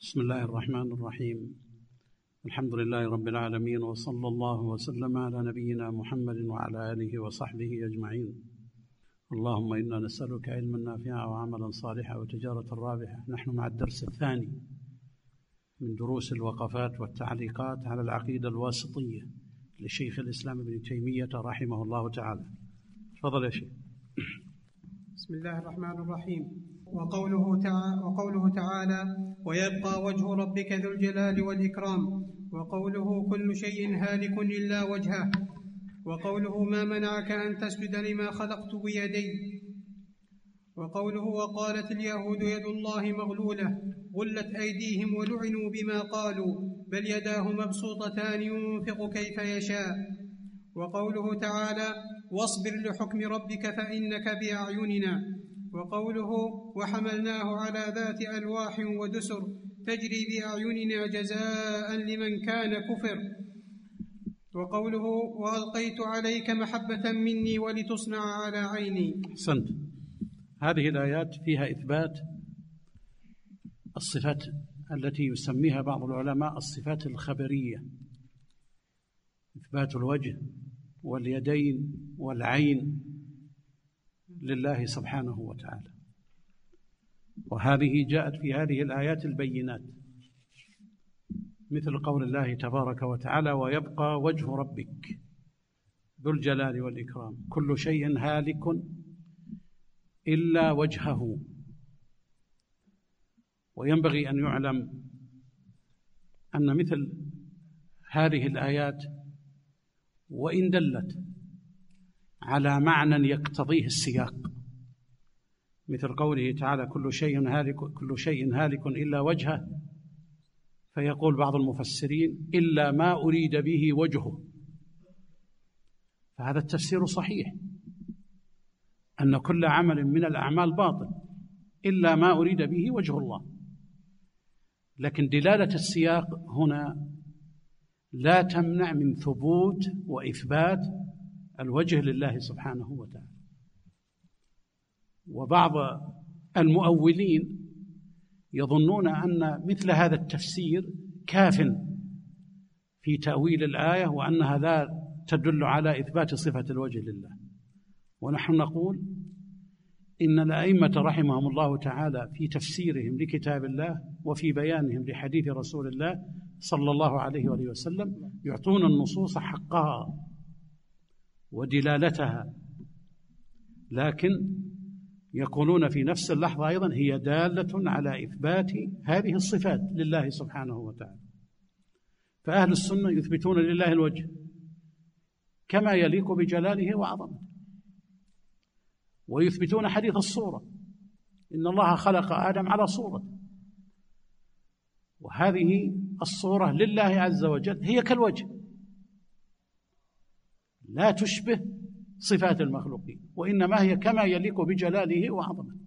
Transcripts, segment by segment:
بسم الله الرحمن الرحيم. الحمد لله رب العالمين، وصلى الله وسلم على نبينا محمد وعلى آله وصحبه أجمعين. اللهم إنا نسألك علما نافعا وعملا صالحا وتجارة رابحة. نحن مع الدرس الثاني من دروس الوقفات والتعليقات على العقيدة الواسطية لشيخ الإسلام ابن تيمية رحمه الله تعالى. تفضل يا شيخ. بسم الله الرحمن الرحيم. وقوله تعالى ويبقى وجه ربك ذو الجلال والإكرام، وقوله كل شيء هالك إلا وجهه، وقوله ما منعك أن تسجد لما خلقت بيدي، وقوله وقالت اليهود يد الله مغلولة غلت أيديهم ولعنوا بما قالوا بل يداه مبسوطتان ينفق كيف يشاء، وقوله تعالى واصبر لحكم ربك فإنك بأعيننا، وقوله وحملناه على ذات ألواح ودسر تجري بأعيننا جزاء لمن كان كفر، وقوله وألقيت عليك محبة مني ولتصنع على عيني. أحسنت. هذه الآيات فيها إثبات الصفات التي يسميها بعض العلماء الصفات الخبرية، إثبات الوجه واليدين والعين لله سبحانه وتعالى، وهذه جاءت في هذه الآيات البينات، مثل قول الله تبارك وتعالى ويبقى وجه ربك ذو الجلال والإكرام كل شيء هالك إلا وجهه. وينبغي أن يعلم أن مثل هذه الآيات وإن دلت على معنى يقتضيه السياق، مثل قوله تعالى كل شيء هالك إلا وجهه، فيقول بعض المفسرين إلا ما أريد به وجهه، فهذا التفسير صحيح أن كل عمل من الأعمال باطل إلا ما أريد به وجه الله، لكن دلالة السياق هنا لا تمنع من ثبوت وإثبات الوجه لله سبحانه وتعالى. وبعض المؤولين يظنون أن مثل هذا التفسير كاف في تأويل الآية، وأنها لا تدل على إثبات صفة الوجه لله. ونحن نقول إن الأئمة رحمهم الله تعالى في تفسيرهم لكتاب الله وفي بيانهم لحديث رسول الله صلى الله عليه وآله وسلم يعطون النصوص حقها ودلالتها، لكن يقولون في نفس اللحظة أيضا هي دالة على إثبات هذه الصفات لله سبحانه وتعالى. فأهل السنة يثبتون لله الوجه كما يليق بجلاله وعظمته، ويثبتون حديث الصورة إن الله خلق آدم على صورته، وهذه الصورة لله عز وجل هي كالوجه لا تشبه صفات المخلوقين، وإنما هي كما يليق بجلاله وعظمته.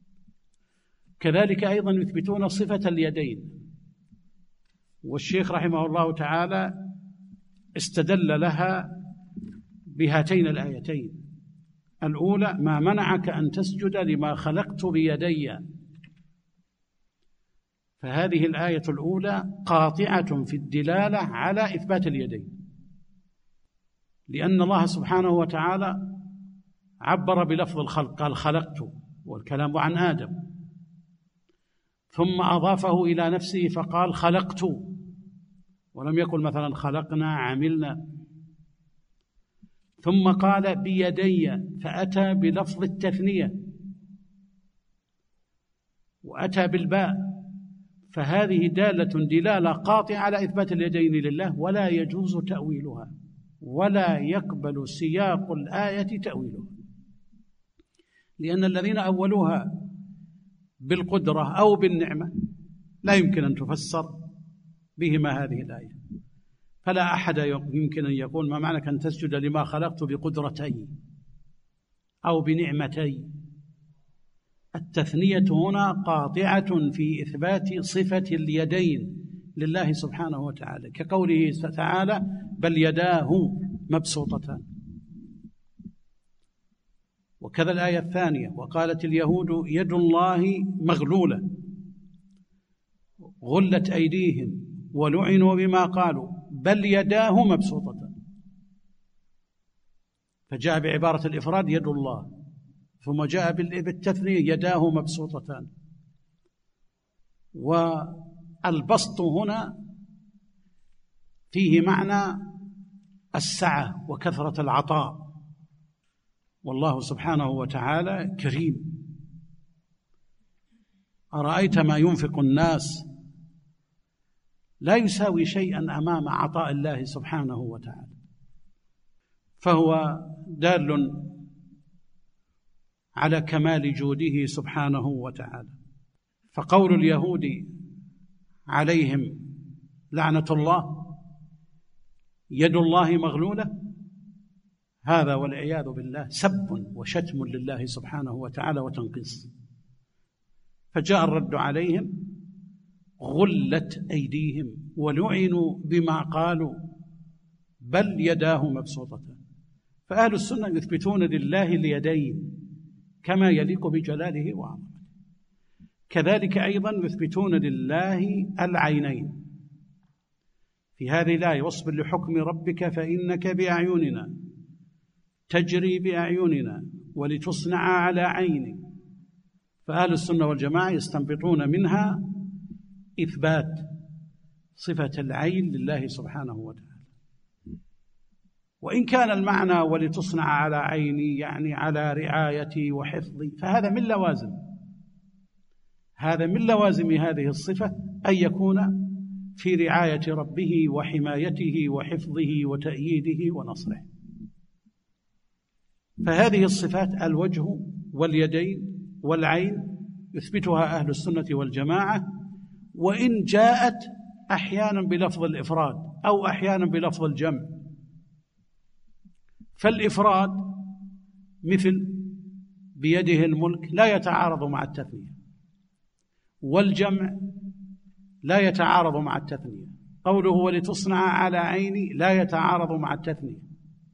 كذلك أيضا يثبتون صفة اليدين، والشيخ رحمه الله تعالى استدل لها بهاتين الآيتين. الأولى ما منعك أن تسجد لما خلقت بيدي، فهذه الآية الأولى قاطعة في الدلالة على إثبات اليدين، لأن الله سبحانه وتعالى عبر بلفظ الخلق قال خلقت، والكلام عن آدم، ثم أضافه إلى نفسه فقال خلقت، ولم يقل مثلا خلقنا عملنا، ثم قال بيدي فأتى بلفظ التثنية وأتى بالباء، فهذه دلالة قاطعة على إثبات اليدين لله، ولا يجوز تأويلها ولا يقبل سياق الآية تأويلها، لأن الذين أولوها بالقدرة أو بالنعمة لا يمكن أن تفسر بهما هذه الآية. فلا أحد يمكن أن يقول ما معنى أن تسجد لما خلقت بقدرتي أو بنعمتي. التثنية هنا قاطعة في إثبات صفة اليدين لله سبحانه وتعالى، كقوله تعالى بل يداه مبسوطتان. وكذا الآية الثانية وقالت اليهود يد الله مغلولة، غلت أيديهم ولعنوا بما قالوا بل يداه مبسوطتان، فجاء بعبارة الإفراد يد الله، ثم جاء بالتثنية يداه مبسوطتان. والبسط هنا فيه معنى السعة وكثرة العطاء، والله سبحانه وتعالى كريم. أرأيت ما ينفق الناس لا يساوي شيئا أمام عطاء الله سبحانه وتعالى، فهو دال على كمال جوده سبحانه وتعالى. فقول اليهود عليهم لعنة الله يد الله مغلولة، هذا والعياذ بالله سب وشتم لله سبحانه وتعالى وتنقيص. فجاء الرد عليهم غلت أيديهم ولعنوا بما قالوا بل يداه مبسوطتان. فأهل السنة يثبتون لله اليدين كما يليق بجلاله وعظمته، كذلك أيضا يثبتون لله العينين. في هذه الآية واصبر لحكم ربك فإنك بأعيننا تجري بأعيننا ولتصنع على عينك. فأهل السنة والجماعة يستنبطون منها إثبات صفة العين لله سبحانه وتعالى، وإن كان المعنى ولتصنع على عيني يعني على رعايتي وحفظي، فهذا من لوازم هذه الصفة أن يكون في رعاية ربه وحمايته وحفظه وتأييده ونصره. فهذه الصفات الوجه واليدين والعين يثبتها أهل السنة والجماعة، وإن جاءت أحيانا بلفظ الإفراد أو أحيانا بلفظ الجمع. فالإفراد مثل بيده الملك لا يتعارض مع التثنية، والجمع لا يتعارض مع التثنية. قوله ولتصنع على عيني لا يتعارض مع التثنية،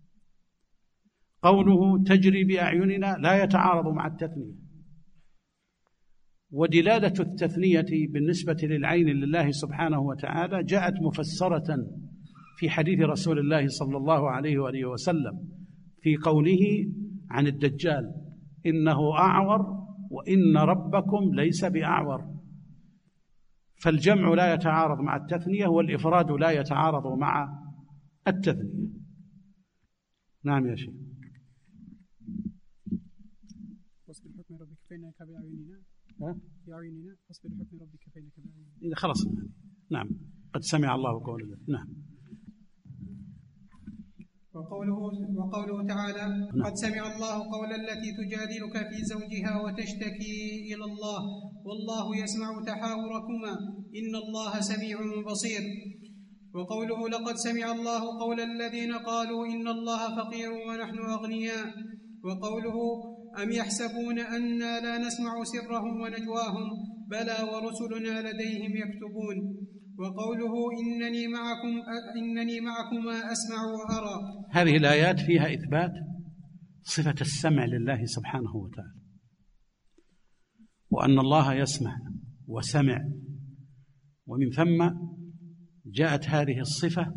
قوله تجري بأعيننا لا يتعارض مع التثنية. ودلالة التثنية بالنسبة للعين لله سبحانه وتعالى جاءت مفسرة في حديث رسول الله صلى الله عليه وآله وسلم في قوله عن الدجال إنه أعور وإن ربكم ليس بأعور. فالجمع لا يتعارض مع التثنية، والإفراد لا يتعارض مع التثنية. نعم يا شيخ. واصبر لحكم ربك فإنك بأعيننا بأعيننا واصبر لحكم ربك فإنك بأعيننا. خلاص. نعم قد سمع الله قوله. نعم. وقوله تعالى قد سمع الله قول التي تجادلك في زوجها وتشتكي إلى الله والله يسمع تحاوركما إن الله سميع بصير. وقوله لقد سمع الله قول الذين قالوا إن الله فقير ونحن أغنياء. وقوله أم يحسبون أنا لا نسمع سرهم ونجواهم بلى ورسلنا لديهم يكتبون. وقوله إنني معكما أسمع وأرى. هذه الآيات فيها إثبات صفة السمع لله سبحانه وتعالى، وأن الله يسمع وسمع، ومن ثم جاءت هذه الصفة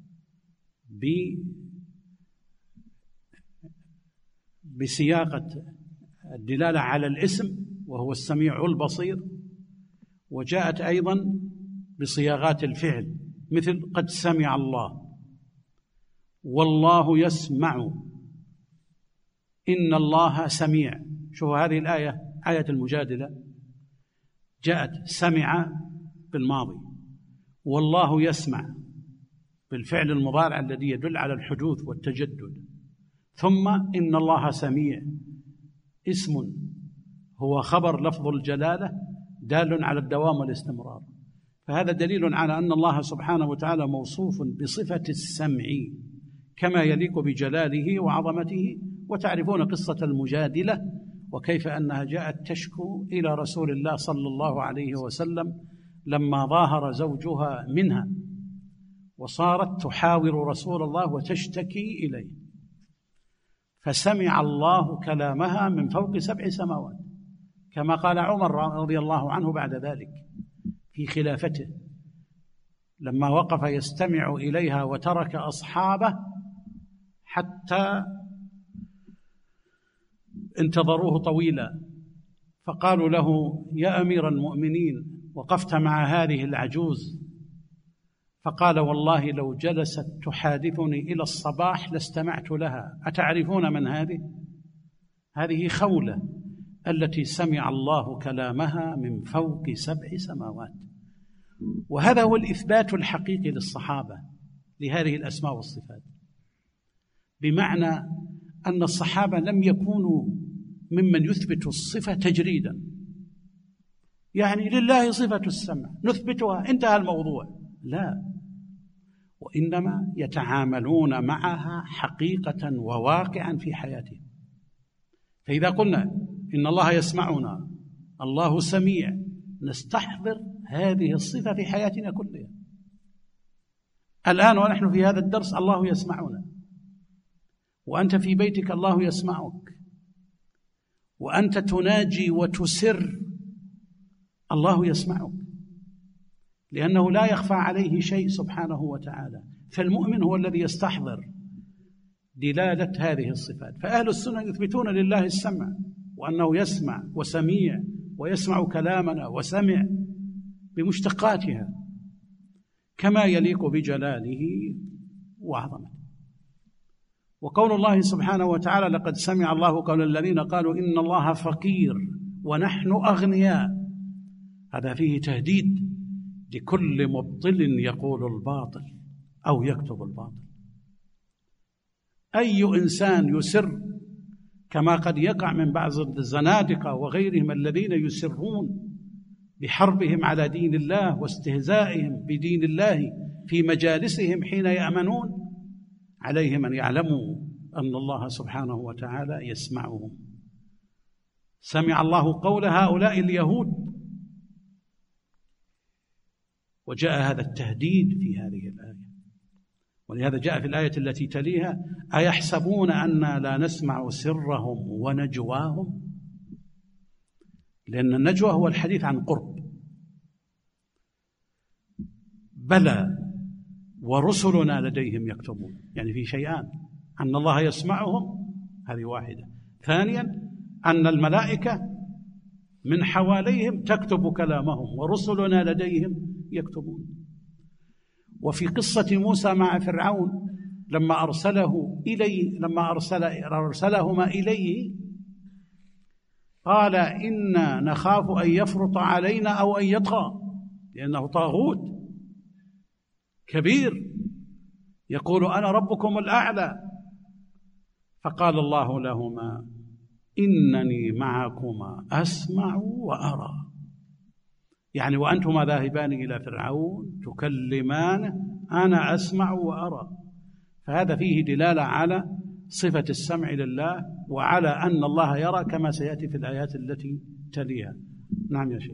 بسياقة الدلالة على الاسم وهو السميع البصير، وجاءت أيضا بصياغات الفعل مثل قد سمع الله والله يسمع إن الله سميع. شوفوا هذه الآية آية المجادلة جاءت سمع بالماضي والله يسمع بالفعل المضارع الذي يدل على الحدوث والتجدد، ثم إن الله سميع اسم هو خبر لفظ الجلالة دال على الدوام والاستمرار. فهذا دليل على أن الله سبحانه وتعالى موصوف بصفة السمع كما يليق بجلاله وعظمته. وتعرفون قصة المجادلة وكيف أنها جاءت تشكو إلى رسول الله صلى الله عليه وسلم لما ظاهر زوجها منها، وصارت تحاور رسول الله وتشتكي إليه، فسمع الله كلامها من فوق 7 سماوات كما قال عمر رضي الله عنه بعد ذلك في خلافته لما وقف يستمع إليها وترك أصحابه حتى انتظروه طويلا، فقالوا له: يا أمير المؤمنين، وقفت مع هذه العجوز. فقال: والله لو جلست تحادثني إلى الصباح لاستمعت لها. أتعرفون من هذه؟ هذه خولة التي سمع الله كلامها من فوق 7 سماوات. وهذا هو الإثبات الحقيقي للصحابة لهذه الأسماء والصفات، بمعنى أن الصحابة لم يكونوا ممن يثبت الصفة تجريدا، يعني لله صفة السمع نثبتها انتهى الموضوع، لا، وإنما يتعاملون معها حقيقة وواقعا في حياتهم. فإذا قلنا إن الله يسمعنا، الله سميع، نستحضر هذه الصفة في حياتنا كلها. الآن ونحن في هذا الدرس الله يسمعنا، وأنت في بيتك الله يسمعك، وأنت تناجي وتسر الله يسمعك، لأنه لا يخفى عليه شيء سبحانه وتعالى. فالمؤمن هو الذي يستحضر دلالة هذه الصفات. فأهل السنة يثبتون لله السمع، وأنه يسمع وسميع، ويسمع كلامنا وسمع بمشتقاتها كما يليق بجلاله وعظمته. وقول الله سبحانه وتعالى: لقد سمع الله قول الذين قالوا إن الله فقير ونحن أغنياء، هذا فيه تهديد لكل مبطل يقول الباطل أو يكتب الباطل. أي إنسان يسر، كما قد يقع من بعض الزنادقة وغيرهم الذين يسرون بحربهم على دين الله واستهزائهم بدين الله في مجالسهم حين يأمنون، عليهم أن يعلموا أن الله سبحانه وتعالى يسمعهم. سمع الله قول هؤلاء اليهود، وجاء هذا التهديد في هذه الآية. ولهذا جاء في الآية التي تليها: أيحسبون أننا لا نسمع سرهم ونجواهم؟ لأن النجوى هو الحديث عن قرب. بلى ورسلنا لديهم يكتبون، يعني في شيئان: أن الله يسمعهم، هذه واحدة. ثانيا أن الملائكة من حواليهم تكتب كلامهم، ورسلنا لديهم يكتبون. وفي قصة موسى مع فرعون لما أرسلهما إليه قال: إنا نخاف أن يفرط علينا أو أن يطغى، لأنه طاغوت كبير يقول أنا ربكم الأعلى. فقال الله لهما: إنني معكما أسمع وأرى، يعني وأنتما ذاهبان إلى فرعون تكلمان أنا أسمع وأرى. فهذا فيه دلالة على صفة السمع لله، وعلى أن الله يرى، كما سيأتي في الآيات التي تليها. نعم يا شيخ.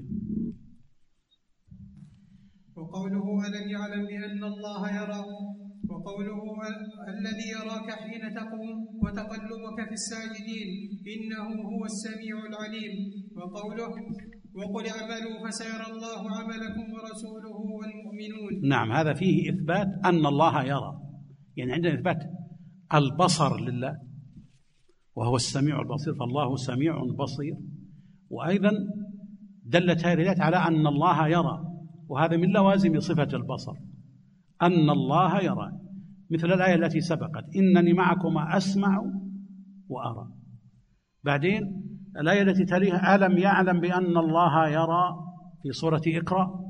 وقوله ألم يعلم بأن الله يرى، وقوله الذي يراك حين تقوم وتقلبك في الساجدين إنه هو السميع العليم. وقوله وقل اعملوا فسيرى الله عملكم ورسوله والمؤمنون. نعم، هذا فيه إثبات أن الله يرى، يعني عندنا إثبات البصر لله وهو السميع البصير، فالله سميع بصير. وأيضا دلت هذه الآيات على أن الله يرى، وهذا من لوازم صفة البصر، أن الله يرى، مثل الآية التي سبقت: إنني معكما أسمع وأرى. بعدين الآية التي تليها: ألم يعلم بأن الله يرى، في سورة اقرأ،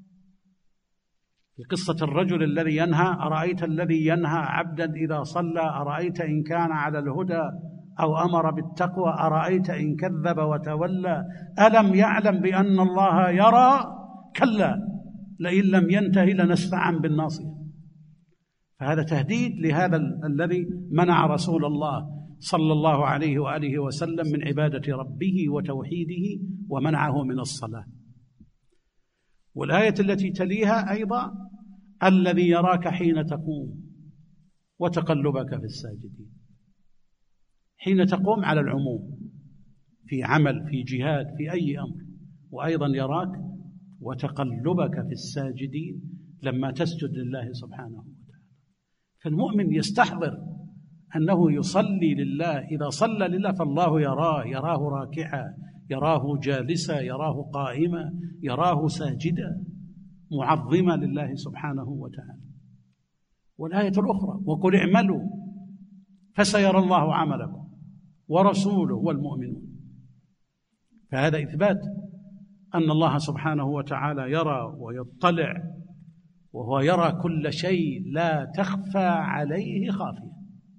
في قصة الرجل الذي ينهى: أرأيت الذي ينهى عبدا إذا صلى، أرأيت إن كان على الهدى أو أمر بالتقوى، أرأيت إن كذب وتولى، ألم يعلم بأن الله يرى، كلا لئن لم ينتهي لنسفعا بالناصية. فهذا تهديد لهذا الذي منع رسول الله صلى الله عليه وآله وسلم من عبادة ربه وتوحيده، ومنعه من الصلاة. والآية التي تليها أيضا: الذي يراك حين تقوم وتقلبك في الساجدين. حين تقوم على العموم، في عمل، في جهاد، في أي أمر، وأيضا يراك وتقلبك في الساجدين لما تسجد لله سبحانه وتعالى. فالمؤمن يستحضر أنه يصلي لله، إذا صلى لله فالله يراه راكعا، يراه جالسا، يراه قائما، يراه ساجدا معظما لله سبحانه وتعالى. والآية الأخرى: وقل اعملوا فسيرى الله عملكم ورسوله والمؤمنون. فهذا إثبات أن الله سبحانه وتعالى يرى ويطلع، وهو يرى كل شيء لا تخفى عليه خافية.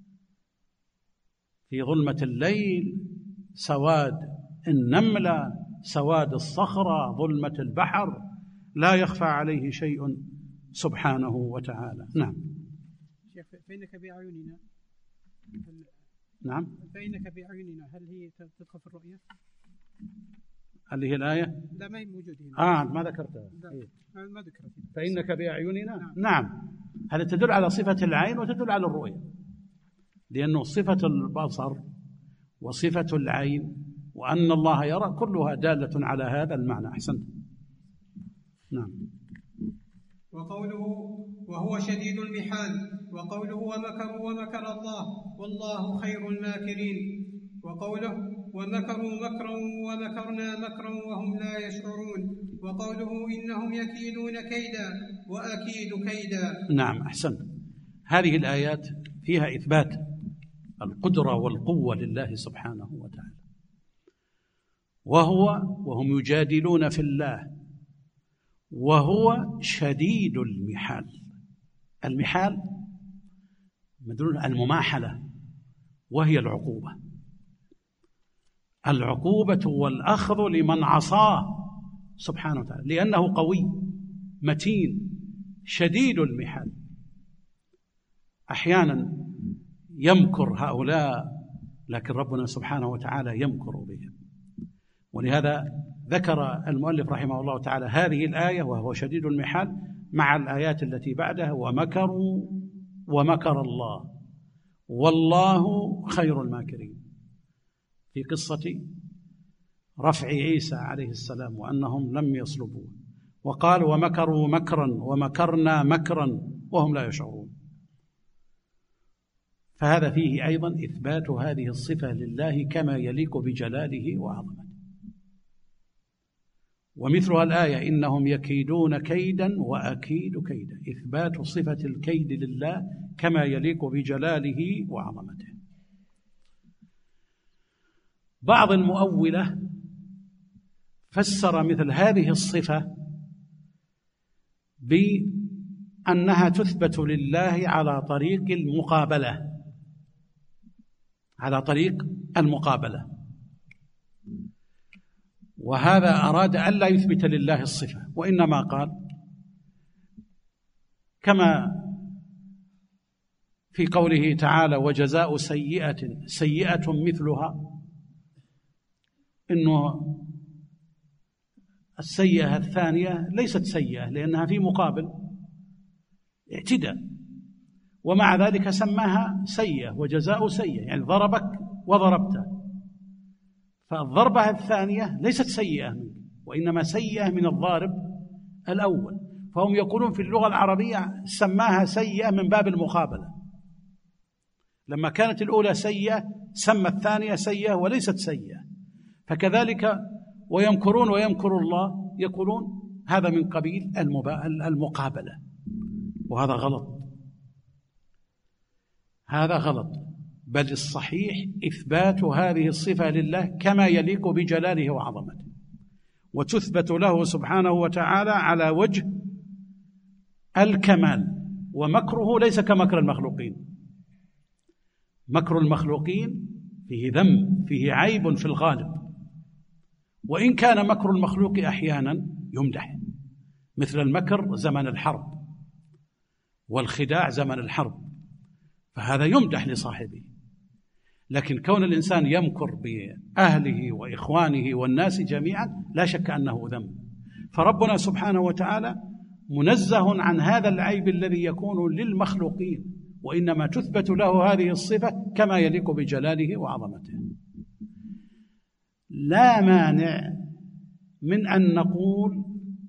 في ظلمة الليل سواد النملة، سواد الصخرة، ظلمة البحر، لا يخفى عليه شيء سبحانه وتعالى. نعم. فإنك بأعيننا. نعم. فإنك بأعيننا، هل هي تدخل في الرؤية؟ اللي هي الآية؟ لا، ما هي موجودة هنا. ما ذكرتها. ما ذكرت. فإنك بأعيننا. نعم. هذا تدل على صفة العين وتدل على الرؤية، لأنه صفة البصر وصفة العين وأن الله يرى كلها دالة على هذا المعنى. أحسنت. نعم. وقوله وهو شديد المحال، وقوله ومكروا ومكر الله والله خير الماكرين، وقوله ومكروا مكرا ومكرنا مكرا وهم لا يشعرون، وقوله إنهم يكيدون كيدا وأكيد كيدا. نعم. أحسنت. هذه الآيات فيها إثبات القدرة والقوة لله سبحانه وتعالى، وهم يجادلون في الله وهو شديد المحال. المحال مدلول المماحلة، وهي العقوبة والأخذ لمن عصاه سبحانه وتعالى، لأنه قوي متين شديد المحال. أحيانا يمكر هؤلاء، لكن ربنا سبحانه وتعالى يمكر بهم. ولهذا ذكر المؤلف رحمه الله تعالى هذه الآية وهو شديد المحال مع الآيات التي بعدها: ومكروا ومكر الله والله خير الماكرين، في قصة رفع عيسى عليه السلام وأنهم لم يصلبوه، وقال: ومكروا مكرا ومكرنا مكرا وهم لا يشعرون. فهذا فيه أيضا إثبات هذه الصفة لله كما يليق بجلاله وعظمته. ومثلها الآية: إنهم يكيدون كيدا وأكيد كيدا، إثبات صفة الكيد لله كما يليق بجلاله وعظمته. بعض المؤولة فسر مثل هذه الصفة بأنها تثبت لله على طريق المقابلة، وهذا أراد ألا يثبت لله الصفة، وإنما قال كما في قوله تعالى: وجزاء سيئة مثلها، إنه السيئة الثانية ليست سيئة لأنها في مقابل اعتداء، ومع ذلك سماها سيئة، وجزاء سيئة يعني ضربك وضربته، فالضربة الثانية ليست سيئة منه وإنما سيئة من الضارب الأول، فهم يقولون في اللغة العربية سماها سيئة من باب المقابلة، لما كانت الأولى سيئة سمى الثانية سيئة وليست سيئة. فكذلك ويمكرون ويمكر الله يقولون هذا من قبيل المقابلة، وهذا غلط، بل الصحيح إثبات هذه الصفة لله كما يليق بجلاله وعظمته، وتثبت له سبحانه وتعالى على وجه الكمال. ومكره ليس كمكر المخلوقين، مكر المخلوقين فيه ذنب، فيه عيب في الغالب، وإن كان مكر المخلوق أحيانا يمدح، مثل المكر زمن الحرب والخداع زمن الحرب، فهذا يمدح لصاحبه. لكن كون الإنسان يمكر بأهله وإخوانه والناس جميعا لا شك أنه ذنب، فربنا سبحانه وتعالى منزه عن هذا العيب الذي يكون للمخلوقين، وإنما تثبت له هذه الصفة كما يليق بجلاله وعظمته. لا مانع من أن نقول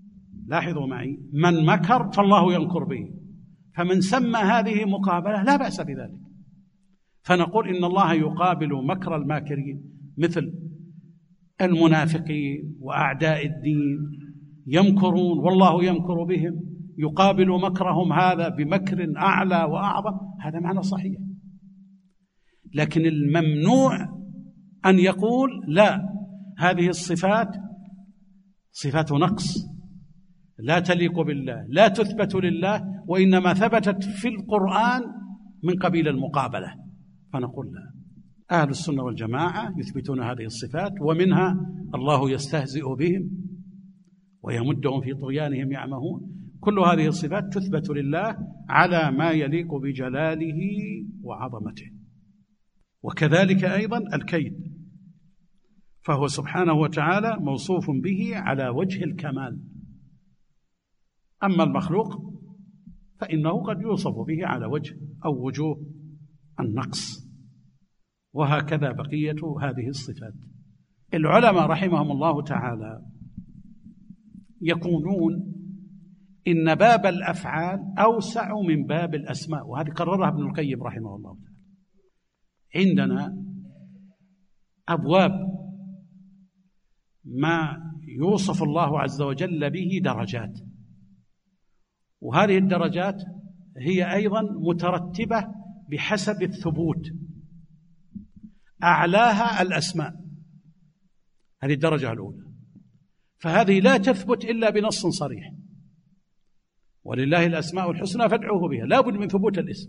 لاحظوا معي، من مكر فالله يمكر به، فمن سمى هذه مقابلة لا بأس بذلك. فنقول إن الله يقابل مكر الماكرين مثل المنافقين وأعداء الدين، يمكرون والله يمكر بهم، يقابل مكرهم هذا بمكر أعلى وأعظم، هذا معنى صحيح. لكن الممنوع أن يقول لا، هذه الصفات صفات نقص لا تليق بالله، لا تثبت لله، وإنما ثبتت في القرآن من قبيل المقابلة. فنقول لا، أهل السنة والجماعة يثبتون هذه الصفات، ومنها الله يستهزئ بهم ويمدهم في طغيانهم يعمهون. كل هذه الصفات تثبت لله على ما يليق بجلاله وعظمته. وكذلك أيضا الكيد، فهو سبحانه وتعالى موصوف به على وجه الكمال. أما المخلوق فإنه قد يوصف به على وجه أو وجوه النقص، وهكذا بقية هذه الصفات. العلماء رحمهم الله تعالى يقولون إن باب الأفعال أوسع من باب الأسماء، وهذه قررها ابن القيم رحمه الله تعالى. عندنا أبواب ما يوصف الله عز وجل به درجات، وهذه الدرجات هي أيضا مترتبة بحسب الثبوت. أعلاها الأسماء، هذه الدرجة الأولى، فهذه لا تثبت إلا بنص صريح، ولله الأسماء الحسنى فادعوه بها، لا بد من ثبوت الاسم.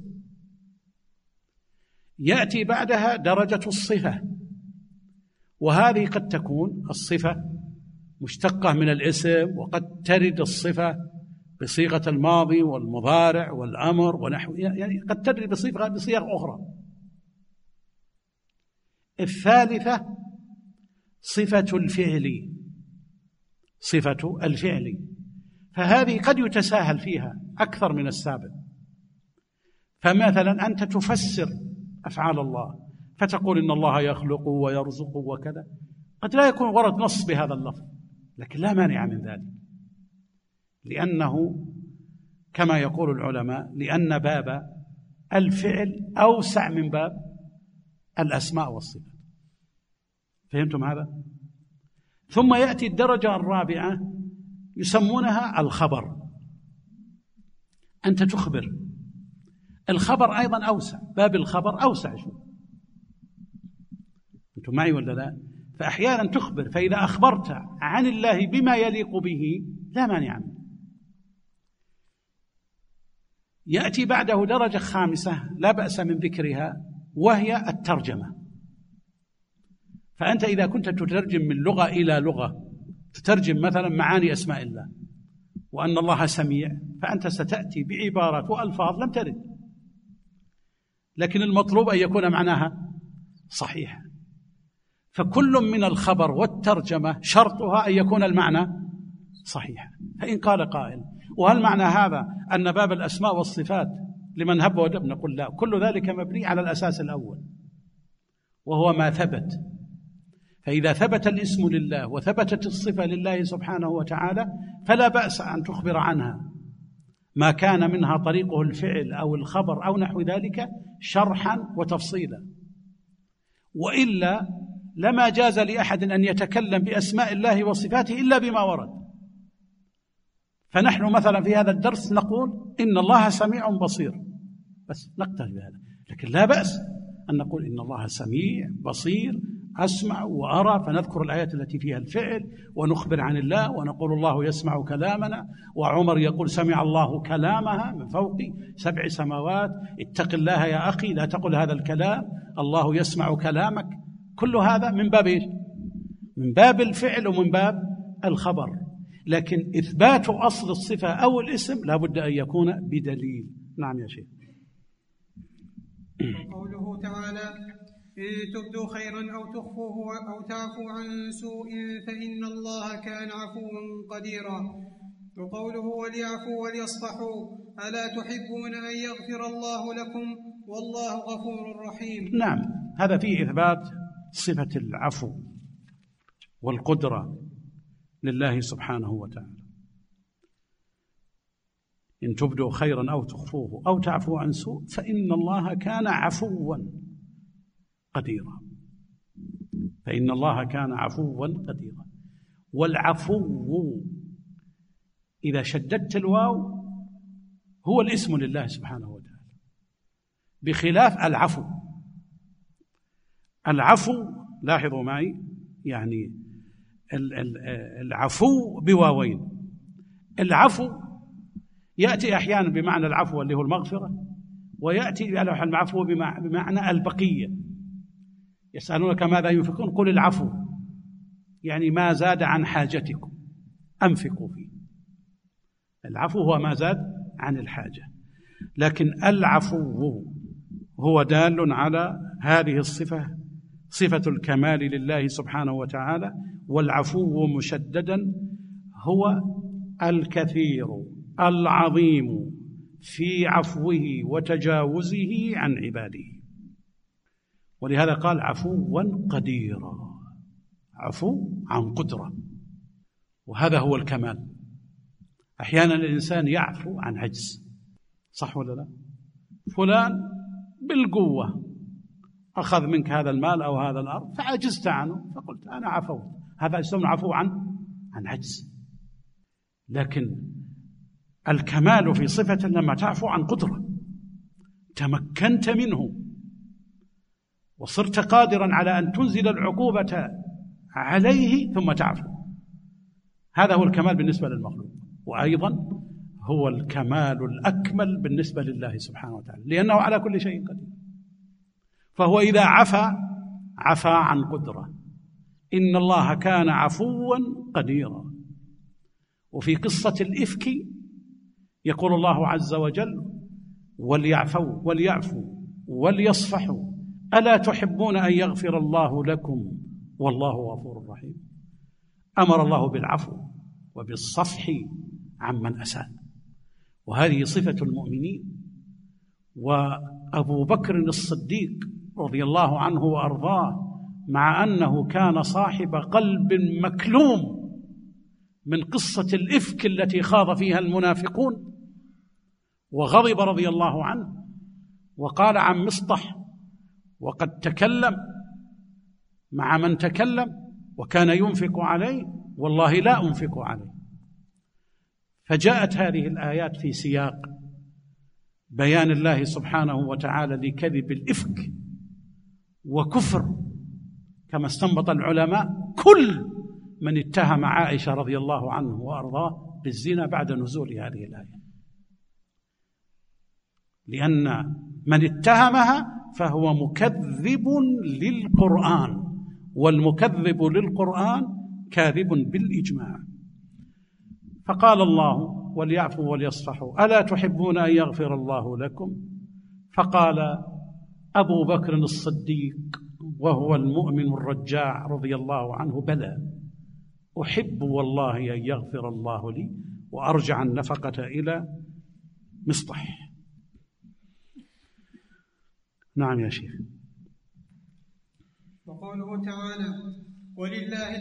يأتي بعدها درجة الصفة، وهذه قد تكون الصفة مشتقة من الاسم، وقد ترد الصفة بصيغة الماضي والمضارع والأمر ونحو، يعني قد ترد بصيغ أخرى. الثالثة صفة الفعل، صفة الفعل، فهذه قد يتساهل فيها أكثر من السابق. فمثلا أنت تفسر أفعال الله فتقول إن الله يخلق ويرزق وكذا، قد لا يكون ورد نص بهذا اللفظ، لكن لا مانع من ذلك، لأنه كما يقول العلماء لأن باب الفعل أوسع من باب الأسماء والصفات. فهمتم هذا؟ ثم يأتي الدرجة الرابعة يسمونها الخبر، أنت تخبر. الخبر أيضا أوسع، باب الخبر أوسع شوي، أنتم معي ولا لا؟ فأحيانا تخبر، فإذا أخبرت عن الله بما يليق به لا مانع منه. يأتي بعده درجة خامسة لا بأس من ذكرها، وهي الترجمة. فأنت إذا كنت تترجم من لغة إلى لغة، تترجم مثلا معاني أسماء الله وأن الله سميع، فأنت ستأتي بعبارات وألفاظ لم ترد، لكن المطلوب أن يكون معناها صحيح. فكل من الخبر والترجمة شرطها أن يكون المعنى صحيح. فإن قال قائل وهل معنى هذا أن باب الأسماء والصفات لمن هب ودب؟ نقول لا، كل ذلك مبني على الأساس الأول وهو ما ثبت. فإذا ثبت الاسم لله وثبتت الصفة لله سبحانه وتعالى فلا بأس أن تخبر عنها ما كان منها طريقه الفعل أو الخبر أو نحو ذلك شرحا وتفصيلا، وإلا لما جاز لأحد أن يتكلم بأسماء الله وصفاته إلا بما ورد. فنحن مثلا في هذا الدرس نقول إن الله سميع بصير، بس نقتل بهذا، لكن لا بأس أن نقول إن الله سميع بصير أسمع وأرى، فنذكر الآيات التي فيها الفعل ونخبر عن الله ونقول الله يسمع كلامنا، وعمر يقول سمع الله كلامها من فوق 7 سماوات، اتق الله يا أخي لا تقل هذا الكلام، الله يسمع كلامك. كل هذا من باب إيش؟ من باب الفعل ومن باب الخبر، لكن إثبات أصل الصفة أو الاسم لا بد أن يكون بدليل. نعم يا شيخ. قوله تعالى إن تبدوا خيرا أو تخفوه أو تعفوا عن سوء فإن الله كان عفوا قديرا. وقوله وليعفوا وليصفحوا ألا تحبون أن يغفر الله لكم والله غفور رحيم. نعم، هذا فيه إثبات صفة العفو والقدرة لله سبحانه وتعالى. إن تبدوا خيرا أو تخفوه أو تعفو عن سوء فإن الله كان عفوا قديرا. فإن الله كان عفوا قديرا. والعفو إذا شددت الواو هو الاسم لله سبحانه وتعالى، بخلاف العفو. العفو لاحظوا معي يعني العفو بواوين. العفو يأتي أحيانا بمعنى العفو اللي هو المغفرة، ويأتي العفو بمعنى البقية. يسألونك ماذا ينفقون قل العفو، يعني ما زاد عن حاجتكم أنفقوا فيه. العفو هو ما زاد عن الحاجة، لكن العفو هو دال على هذه الصفة، صفة الكمال لله سبحانه وتعالى. والعفو مشددا هو الكثير العظيم في عفوه وتجاوزه عن عباده، ولهذا قال عفوا قديرا، عفو عن قدرة، وهذا هو الكمال. أحيانا الإنسان يعفو عن عجز، صح ولا لا؟ فلان بالقوة أخذ منك هذا المال أو هذا الأرض فعجزت عنه فقلت أنا عفوت، هذا يسمى عفو عن عجز. لكن الكمال في صفة لما تعفو عن قدرة، تمكنت منه وصرت قادرا على أن تنزل العقوبة عليه ثم تعفو. هذا هو الكمال بالنسبة للمخلوق، وأيضا هو الكمال الأكمل بالنسبة لله سبحانه وتعالى، لأنه على كل شيء قدير. فهو إذا عفا عن قدرة. إن الله كان عفوا قديرا. وفي قصة الإفك يقول الله عز وجل وليعفوا وليصفحوا ألا تحبون أن يغفر الله لكم والله غفور رحيم. أمر الله بالعفو وبالصفح عمن أساء، وهذه صفة المؤمنين. وأبو بكر الصديق رضي الله عنه وأرضاه مع أنه كان صاحب قلب مكلوم من قصة الإفك التي خاض فيها المنافقون، وغضب رضي الله عنه وقال عن مصطح وقد تكلم مع من تكلم وكان ينفق عليه والله لا أنفق عليه. فجاءت هذه الآيات في سياق بيان الله سبحانه وتعالى لكذب الإفك وكفر، كما استنبط العلماء كل من اتهم عائشة رضي الله عنه وأرضاه بالزنا بعد نزول هذه الآية، لأن من اتهمها فهو مكذب للقرآن، والمكذب للقرآن كاذب بالإجماع. فقال الله وليعفوا وليصفحوا ألا تحبون أن يغفر الله لكم؟ فقال أبو بكر الصديق وهو المؤمن الرجاع رضي الله عنه بلى أحب والله أن يغفر الله لي، وأرجع النفقة إلى مصطح. نعم يا شيخ. وقوله تعالى ولله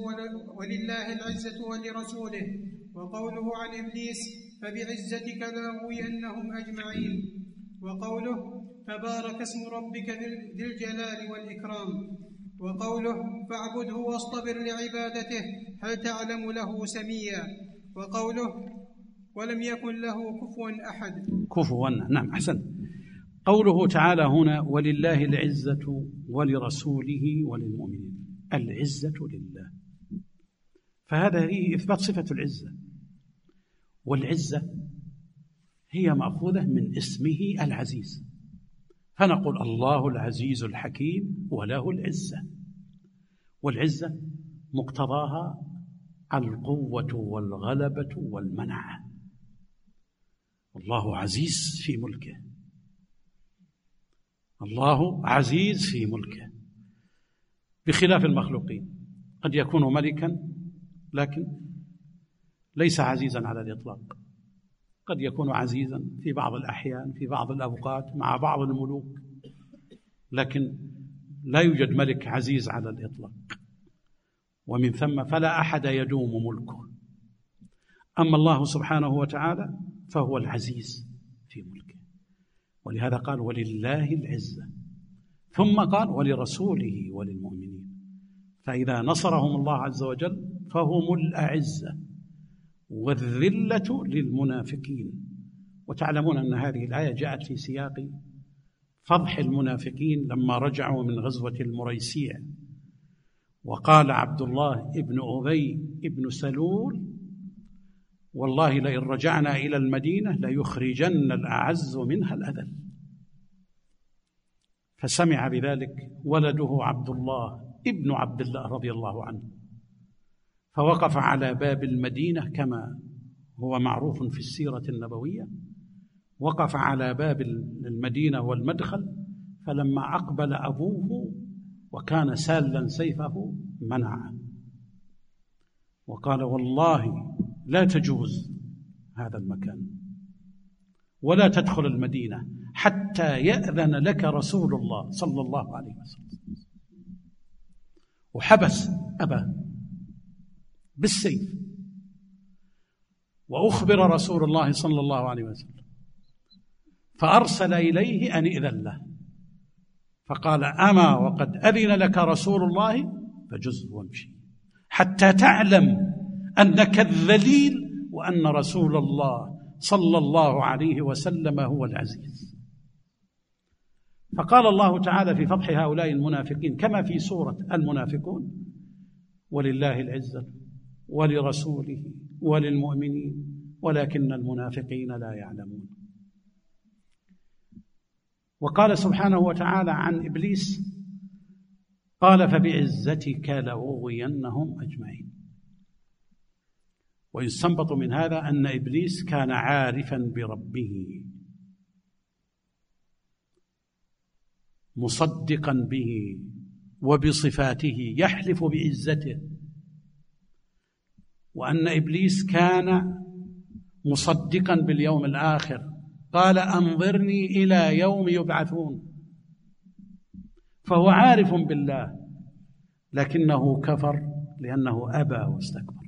العزة ولرسوله، وقوله عن إبليس فبعزتك لأغوينهم أجمعين، وقوله تبارك اسم ربك ذي الجلال والإكرام، وقوله فاعبده واصطبر لعبادته هل تعلم له سميا، وقوله ولم يكن له كفوا أحد. كفوا، نعم أحسن. قوله تعالى هنا ولله العزة ولرسوله وللمؤمنين، العزة لله، فهذا هي إثبات صفة العزة. والعزة هي مأخوذة من اسمه العزيز، فنقول الله العزيز الحكيم وله العزة. والعزة مقتضاها القوة والغلبة والمنعة. الله عزيز في ملكه، الله عزيز في ملكه، بخلاف المخلوقين قد يكون ملكا لكن ليس عزيزا على الإطلاق، قد يكون عزيزا في بعض الأحيان في بعض الأوقات مع بعض الملوك، لكن لا يوجد ملك عزيز على الإطلاق. ومن ثم فلا أحد يدوم ملكه. أما الله سبحانه وتعالى فهو العزيز في ملكه، ولهذا قال ولله العزة، ثم قال ولرسوله وللمؤمنين. فإذا نصرهم الله عز وجل فهم الأعزة، والذلة للمنافقين. وتعلمون أن هذه الآية جاءت في سياق فضح المنافقين لما رجعوا من غزوة المريسيع، وقال عبد الله ابن أبي ابن سلول والله لئن رجعنا إلى المدينة ليخرجن الأعز منها الأذل. فسمع بذلك ولده عبد الله ابن عبد الله رضي الله عنه، فوقف على باب المدينة كما هو معروف في السيرة النبوية، وقف على باب المدينة والمدخل، فلما أقبل أبوه وكان سالا سيفه منعه وقال والله لا تجوز هذا المكان ولا تدخل المدينة حتى يأذن لك رسول الله صلى الله عليه وسلم. وحبس أباه بالسيف، وأخبر رسول الله صلى الله عليه وسلم فأرسل إليه أن إذن له، فقال أما وقد أذن لك رسول الله فجز وامشي حتى تعلم أنك الذليل وأن رسول الله صلى الله عليه وسلم هو العزيز. فقال الله تعالى في فضح هؤلاء المنافقين كما في سورة المنافقون ولله العزة ولرسوله وللمؤمنين ولكن المنافقين لا يعلمون. وقال سبحانه وتعالى عن إبليس قال فبعزتك لأغوينهم أجمعين. ويستنبط من هذا أن إبليس كان عارفا بربه مصدقا به وبصفاته يحلف بعزته، وأن إبليس كان مصدقا باليوم الآخر، قال أنظرني إلى يوم يبعثون. فهو عارف بالله لكنه كفر لأنه أبى واستكبر.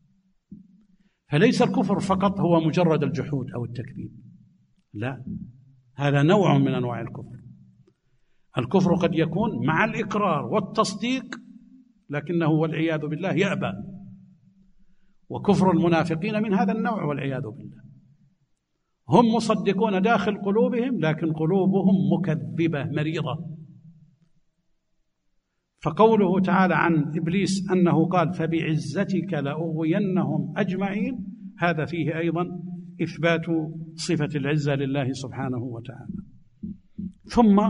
فليس الكفر فقط هو مجرد الجحود أو التكذيب، لا، هذا نوع من أنواع الكفر. الكفر قد يكون مع الإقرار والتصديق لكنه والعياذ بالله يأبى، وكفر المنافقين من هذا النوع والعياذ بالله، هم مصدقون داخل قلوبهم لكن قلوبهم مكذبة مريضة. فقوله تعالى عن إبليس أنه قال فبعزتك لأغوينهم أجمعين، هذا فيه أيضا إثبات صفة العزة لله سبحانه وتعالى. ثم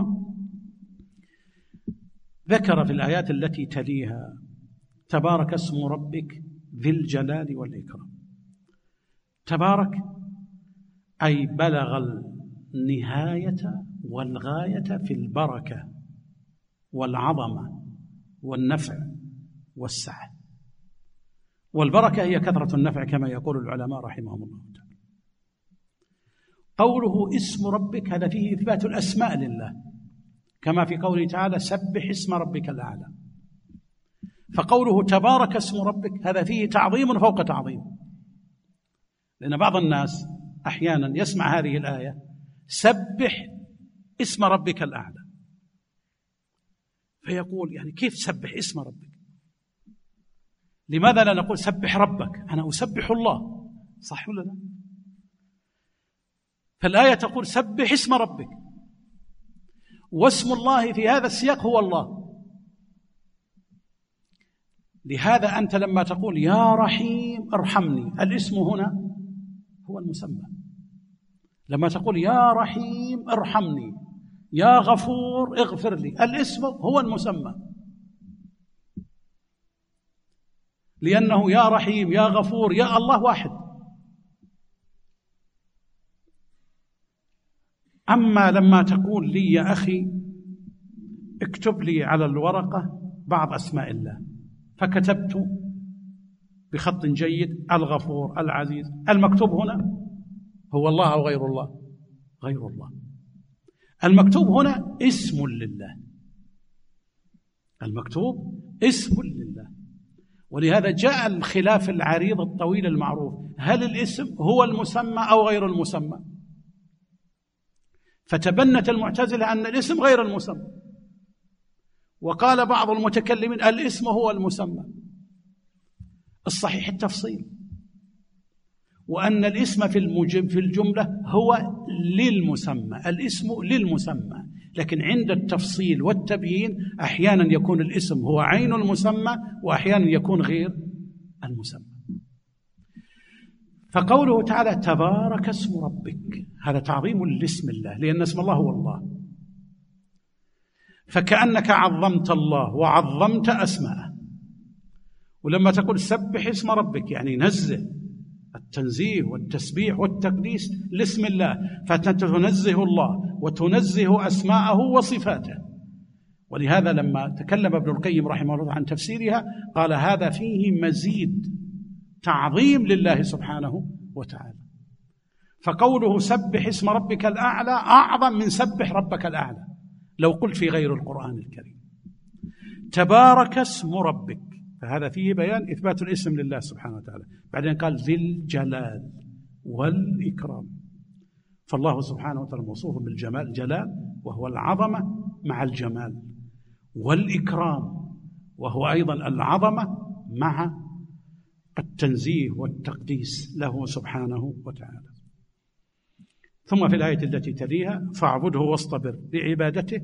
ذكر في الآيات التي تليها تبارك اسم ربك ذي الجلال والإكرام. تبارك أي بلغ النهاية والغاية في البركة والعظمة والنفع والسعة. والبركة هي كثرة النفع كما يقول العلماء رحمهم الله تعالى. قوله اسم ربك هذا فيه إثبات الأسماء لله كما في قوله تعالى سبح اسم ربك الأعلى. فقوله تبارك اسم ربك هذا فيه تعظيم فوق تعظيم، لأن بعض الناس أحيانا يسمع هذه الآية سبح اسم ربك الأعلى فيقول يعني كيف سبح اسم ربك؟ لماذا لا نقول سبح ربك؟ أنا أسبح الله، صح ولا لا؟ فالآية تقول سبح اسم ربك، واسم الله في هذا السياق هو الله. لهذا أنت لما تقول يا رحيم ارحمني، الاسم هنا هو المسمى. لما تقول يا رحيم ارحمني، يا غفور اغفر لي، الاسم هو المسمى، لأنه يا رحيم يا غفور يا الله واحد. أما لما تقول لي يا أخي اكتب لي على الورقة بعض أسماء الله، فكتبت بخط جيد الغفور العزيز، المكتوب هنا هو الله أو غير الله؟ غير الله. المكتوب هنا اسم لله، المكتوب اسم لله، ولهذا جاء الخلاف العريض الطويل المعروف: هل الاسم هو المسمى أو غير المسمى؟ فتبنت المعتزلة أن الاسم غير المسمى، وقال بعض المتكلمين الاسم هو المسمى. الصحيح التفصيل، وأن الاسم في الجملة هو للمسمى، الاسم للمسمى، لكن عند التفصيل والتبيين أحيانا يكون الاسم هو عين المسمى وأحيانا يكون غير المسمى. فقوله تعالى تبارك اسم ربك، هذا تعظيم لاسم الله، لأن اسم الله هو الله، فكأنك عظمت الله وعظمت أسماءه. ولما تقول سبح اسم ربك يعني نزه، التنزيه والتسبيح والتقديس لاسم الله، فتنزه الله وتنزه أسماءه وصفاته. ولهذا لما تكلم ابن القيم رحمه الله عن تفسيرها قال هذا فيه مزيد تعظيم لله سبحانه وتعالى. فقوله سبح اسم ربك الأعلى أعظم من سبح ربك الأعلى لو قلت في غير القرآن الكريم. تبارك اسم ربك، فهذا فيه بيان إثبات الاسم لله سبحانه وتعالى. بعدين قال ذي الجلال والإكرام، فالله سبحانه وتعالى موصوف بالجمال، الجلال وهو العظمة مع الجمال، والإكرام وهو أيضا العظمة مع التنزيه والتقديس له سبحانه وتعالى. ثم في الآية التي تليها فاعبده واصطبر لعبادته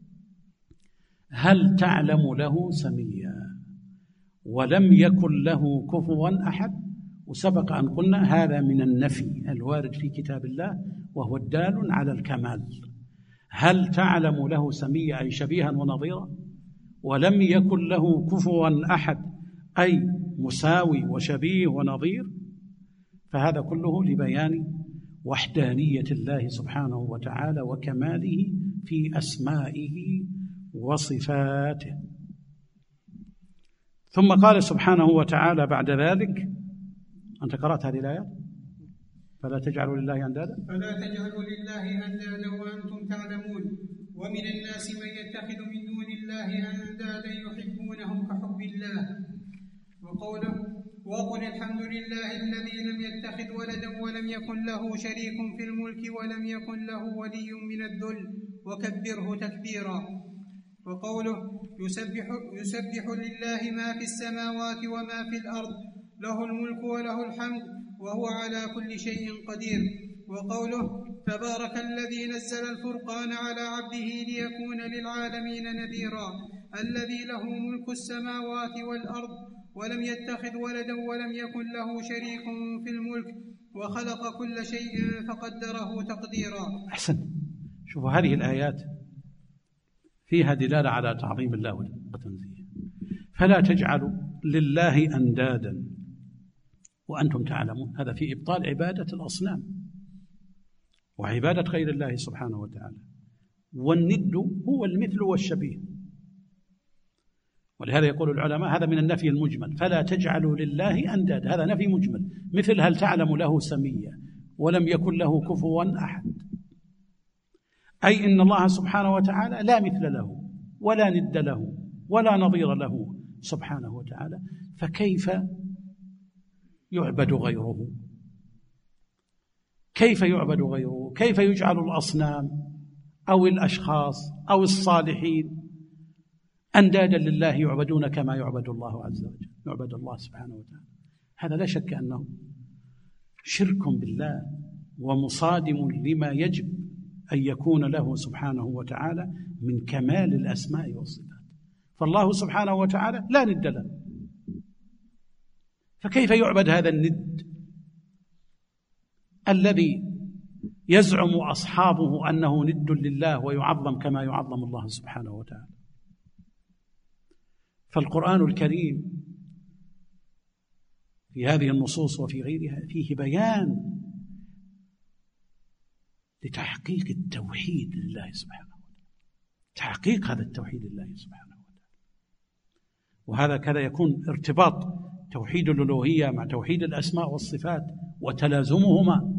هل تعلم له سميا ولم يكن له كفوا أحد. وسبق أن قلنا هذا من النفي الوارد في كتاب الله وهو الدال على الكمال. هل تعلم له سميا أي شبيها ونظيرا، ولم يكن له كفوا أحد أي مساوي وشبيه ونظير، فهذا كله لبيان وحدانية الله سبحانه وتعالى وكماله في أسمائه وصفاته. ثم قال سبحانه وتعالى بعد ذلك، أنت قرأت هذه الآية؟ فلا تجعلوا لله أندادا وأنتم تعلمون ومن الناس من يتخذ من دون الله أندادا يحبونهم كحب الله. وقوله وقل الحمد لله الذي لم يتخذ ولدا ولم يكن له شريك في الملك ولم يكن له ولي من الذل وكبره تكبيرا. وقوله يسبح لله ما في السماوات وما في الأرض له الملك وله الحمد وهو على كل شيء قدير. وقوله تبارك الذي نزل الفرقان على عبده ليكون للعالمين نذيرا الذي له ملك السماوات والأرض ولم يتخذ ولدا ولم يكن له شريك في الملك وخلق كل شيء فقدره تقديرا. أحسن. شوفوا هذه الآيات فيها دلالة على تعظيم الله وتنزيهه. فلا تجعلوا لله أندادا وأنتم تعلمون، هذا في إبطال عبادة الأصنام وعبادة غير الله سبحانه وتعالى. والند هو المثل والشبيه، ولهذا يقول العلماء هذا من النفي المجمل، فلا تجعلوا لله أنداد، هذا نفي مجمل، مثل هل تعلم له سميا ولم يكن له كفوا أحد، أي إن الله سبحانه وتعالى لا مثل له ولا ند له ولا نظير له سبحانه وتعالى، فكيف يعبد غيره؟ كيف يعبد غيره؟ كيف يجعل الأصنام أو الأشخاص أو الصالحين أندادا لله يعبدون كما يعبد الله عز وجل، يعبد الله سبحانه وتعالى؟ هذا لا شك أنه شرك بالله ومصادم لما يجب أن يكون له سبحانه وتعالى من كمال الأسماء والصفات. فالله سبحانه وتعالى لا ند له، فكيف يعبد هذا الند الذي يزعم أصحابه أنه ند لله ويعظم كما يعظم الله سبحانه وتعالى؟ فالقرآن الكريم في هذه النصوص وفي غيرها فيه بيان لتحقيق التوحيد لله سبحانه وتعالى، تحقيق هذا التوحيد لله سبحانه وتعالى. وهذا كذا يكون ارتباط توحيد الألوهية مع توحيد الأسماء والصفات وتلازمهما.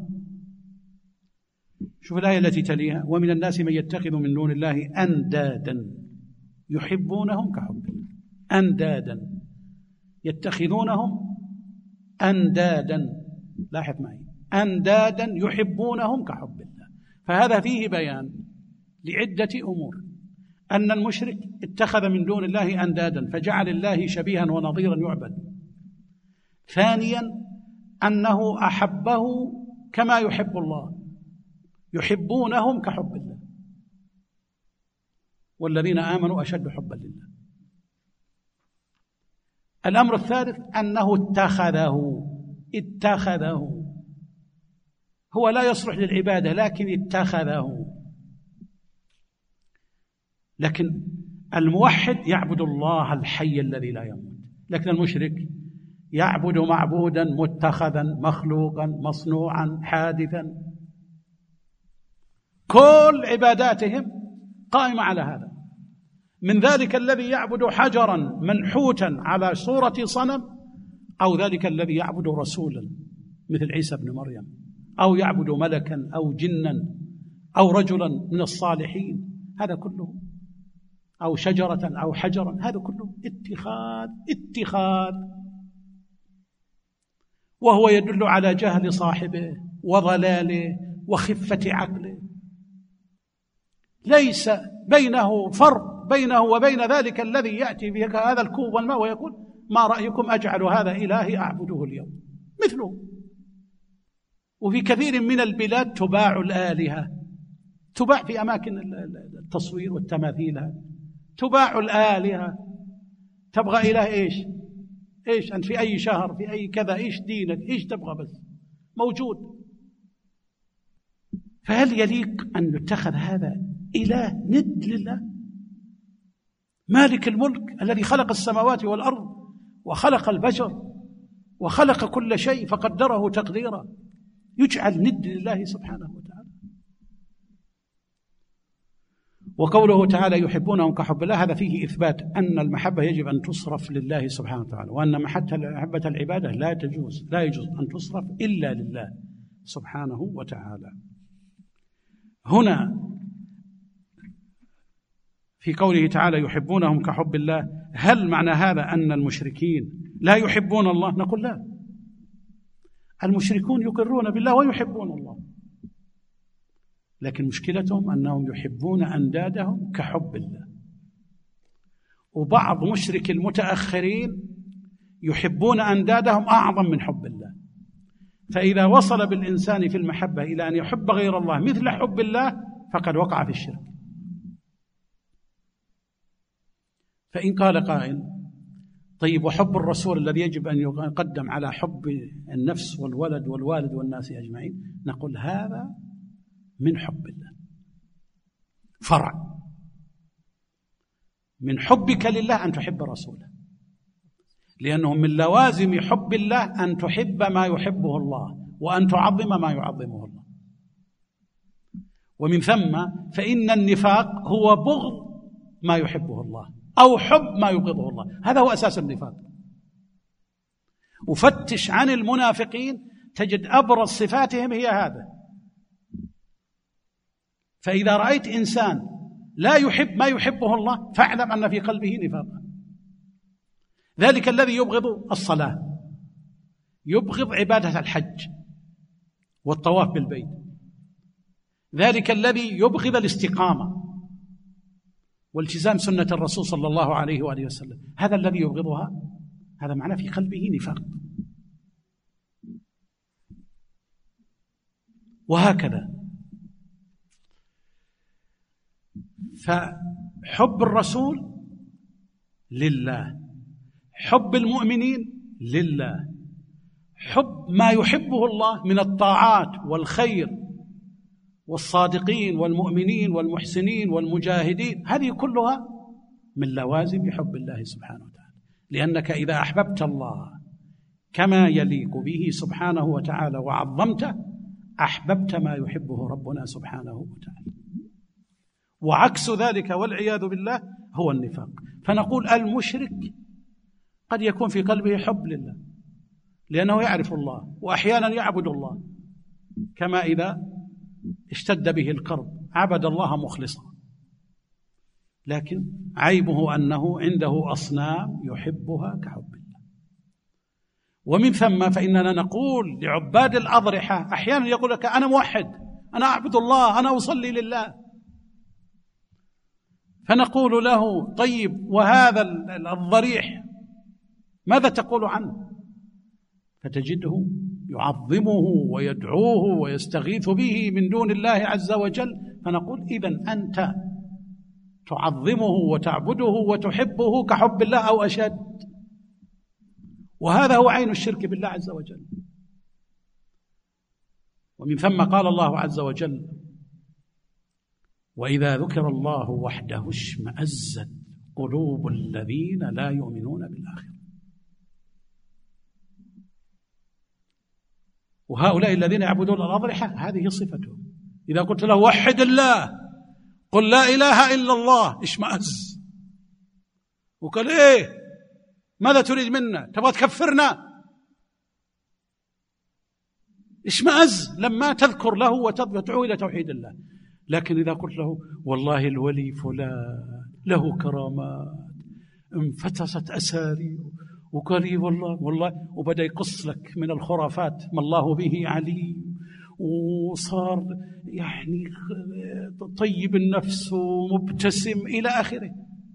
شوف الآية التي تليها ومن الناس من يتخذ من دون الله أندادا يحبونهم كحب الله. أندادا يتخذونهم أندادا، لاحظ معي، أندادا يحبونهم كحب الله. فهذا فيه بيان لعدة أمور: أن المشرك اتخذ من دون الله أندادا فجعل الله شبيها ونظيرا يعبد. ثانيا أنه أحبه كما يحب الله، يحبونهم كحب الله، والذين آمنوا أشد حبا لله. الأمر الثالث أنه اتخذه، هو لا يصلح للعبادة لكن اتخذه. لكن الموحد يعبد الله الحي الذي لا يموت، لكن المشرك يعبد معبودا متخذا مخلوقا مصنوعا حادثا. كل عباداتهم قائمة على هذا. من ذلك الذي يعبد حجرا منحوتا على صورة صنم، أو ذلك الذي يعبد رسولا مثل عيسى بن مريم، أو يعبد ملكا أو جنا أو رجلا من الصالحين، هذا كله، أو شجرة أو حجرا، هذا كله اتخاذ، وهو يدل على جهل صاحبه وضلاله وخفة عقله. ليس بينه فرق بينه وبين ذلك الذي يأتي بهذا الكوب والماء ويقول: ما رأيكم أجعل هذا إلهي أعبده اليوم، مثله. وفي كثير من البلاد تباع الآلهة، تباع في أماكن التصوير والتماثيل، تباع الآلهة. تبغى إله إيش أنت في أي شهر في أي كذا، إيش دينك، إيش تبغى، بس موجود. فهل يليق أن يتخذ هذا إله ند لله؟ مالك الملك الذي خلق السماوات والأرض وخلق البشر وخلق كل شيء فقدره تقديرا، يجعل ند لله سبحانه وتعالى. وقوله تعالى يحبونهم كحب الله، هذا فيه إثبات أن المحبة يجب أن تصرف لله سبحانه وتعالى، وأن محبة العبادة لا يجوز أن تصرف إلا لله سبحانه وتعالى. هنا في قوله تعالى يحبونهم كحب الله، هل معنى هذا أن المشركين لا يحبون الله؟ نقول لا، المشركون يقرون بالله ويحبون الله، لكن مشكلتهم أنهم يحبون أندادهم كحب الله. وبعض مشرك المتأخرين يحبون أندادهم أعظم من حب الله. فإذا وصل بالإنسان في المحبة إلى أن يحب غير الله مثل حب الله فقد وقع في الشرك. فإن قال قائل: طيب وحب الرسول الذي يجب أن يقدم على حب النفس والولد والوالد والناس أجمعين، نقول هذا من حب الله، فرع من حبك لله أن تحب رسوله، لأنه من لوازم حب الله أن تحب ما يحبه الله وأن تعظم ما يعظمه الله. ومن ثم فإن النفاق هو بغض ما يحبه الله أو حب ما يبغضه الله، هذا هو أساس النفاق. وفتش عن المنافقين تجد أبرز صفاتهم هي هذا. فإذا رأيت إنسان لا يحب ما يحبه الله فاعلم أن في قلبه نفاقا. ذلك الذي يبغض الصلاة، يبغض عبادة الحج والطواف بالبيت، ذلك الذي يبغض الاستقامة والتزام سنة الرسول صلى الله عليه وآله وسلم، هذا الذي يبغضها، هذا معناه في قلبه نفاق. وهكذا فحب الرسول لله، حب المؤمنين لله، حب ما يحبه الله من الطاعات والخير والصادقين والمؤمنين والمحسنين والمجاهدين، هذه كلها من لوازم حب الله سبحانه وتعالى. لأنك إذا أحببت الله كما يليق به سبحانه وتعالى وعظمته أحببت ما يحبه ربنا سبحانه وتعالى. وعكس ذلك والعياذ بالله هو النفاق. فنقول المشرك قد يكون في قلبه حب لله لأنه يعرف الله وأحيانا يعبد الله، كما إذا اشتد به الكرب عبد الله مخلصا، لكن عيبه أنه عنده أصنام يحبها كحب الله. ومن ثم فإننا نقول لعباد الأضرحة أحيانا يقول لك أنا موحد، أنا أعبد الله، أنا أصلي لله، فنقول له طيب وهذا الضريح ماذا تقول عنه؟ فتجده يعظمه ويدعوه ويستغيث به من دون الله عز وجل، فنقول إذن أنت تعظمه وتعبده وتحبه كحب الله أو أشد، وهذا هو عين الشرك بالله عز وجل. ومن ثم قال الله عز وجل: وإذا ذكر الله وحده اشمأزت قلوب الذين لا يؤمنون بالآخرة. وهؤلاء الذين يعبدون الأضرحة هذه صفتهم، إذا قلت له وحد الله، قل لا إله إلا الله، اشمأز وقال إيه ماذا تريد منا؟ تبغى تكفرنا؟ اشمأز لما تذكر له وتدعو إلى توحيد الله. لكن إذا قلت له والله الولي فلان له كرامات انفتست أساري وقال والله وبدأ يقص لك من الخرافات ما الله به عليم، وصار يعني طيب النفس ومبتسم إلى آخره.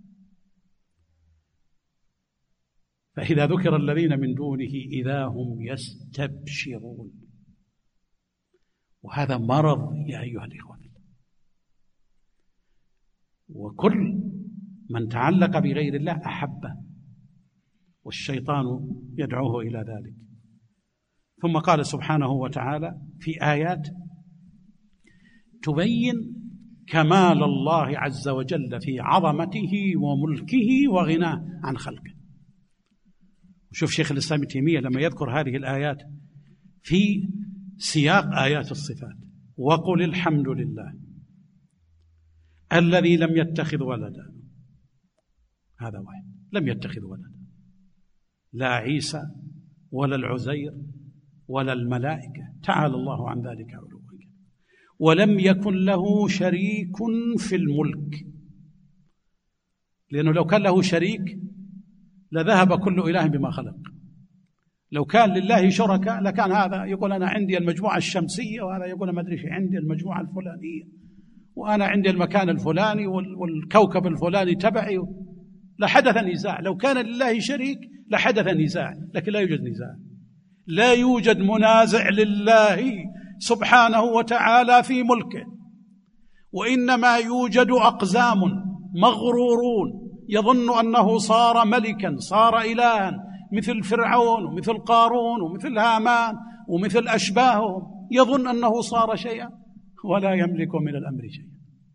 فإذا ذكر الذين من دونه إذا هم يستبشرون، وهذا مرض يا أيها الإخوة. وكل من تعلق بغير الله أحبه، والشيطان يدعوه إلى ذلك. ثم قال سبحانه وتعالى في آيات تبين كمال الله عز وجل في عظمته وملكه وغناه عن خلقه. وشوف شيخ الإسلام ابن تيمية لما يذكر هذه الآيات في سياق آيات الصفات: وقل الحمد لله الذي لم يتخذ ولدا. هذا واحد لم يتخذ ولدا، لا عيسى ولا العزير ولا الملائكة، تعالى الله عن ذلك علوا. ولم يكن له شريك في الملك، لأنه لو كان له شريك لذهب كل إله بما خلق. لو كان لله شركاء لكان هذا يقول أنا عندي المجموعة الشمسية، وهذا يقول ما أدري شيء عندي المجموعة الفلانية، وأنا عندي المكان الفلاني والكوكب الفلاني تبعي، لحدث نزاع. لو كان لله شريك لحدث نزاع، لكن لا يوجد نزاع، لا يوجد منازع لله سبحانه وتعالى في ملكه، وإنما يوجد أقزام مغرورون يظن أنه صار ملكا، صار إلها، مثل فرعون ومثل قارون ومثل هامان ومثل أشباههم، يظن أنه صار شيئا ولا يملك من الأمر شيئا.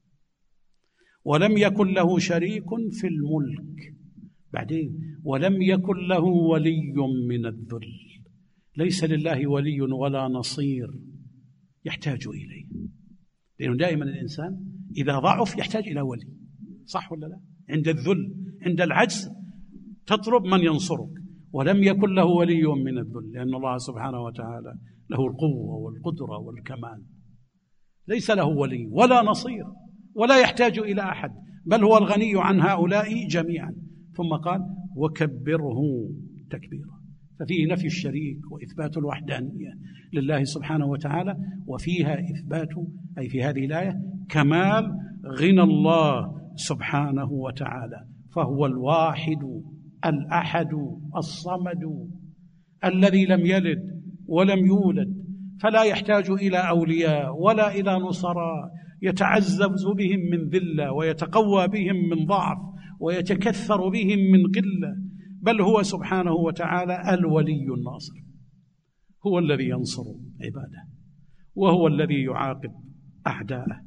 ولم يكن له شريك في الملك، بعدين ولم يكن له ولي من الذل. ليس لله ولي ولا نصير يحتاج إليه، لأنه دائما الإنسان إذا ضعف يحتاج إلى ولي، صح ولا لا؟ عند الذل، عند العجز تطلب من ينصرك. ولم يكن له ولي من الذل، لأن الله سبحانه وتعالى له القوة والقدرة والكمال، ليس له ولي ولا نصير ولا يحتاج إلى أحد، بل هو الغني عن هؤلاء جميعا. ثم قال وكبره تكبيرا، ففيه نفي الشريك وإثبات الوحدانية لله سبحانه وتعالى، وفيها إثبات أي في هذه الآية كمال غنى الله سبحانه وتعالى، فهو الواحد الأحد الصمد الذي لم يلد ولم يولد، فلا يحتاج إلى أولياء ولا إلى نصراء يتعزز بهم من ذلة ويتقوى بهم من ضعف ويتكثر بهم من قلة، بل هو سبحانه وتعالى الولي الناصر، هو الذي ينصر عباده وهو الذي يعاقب أعداءه.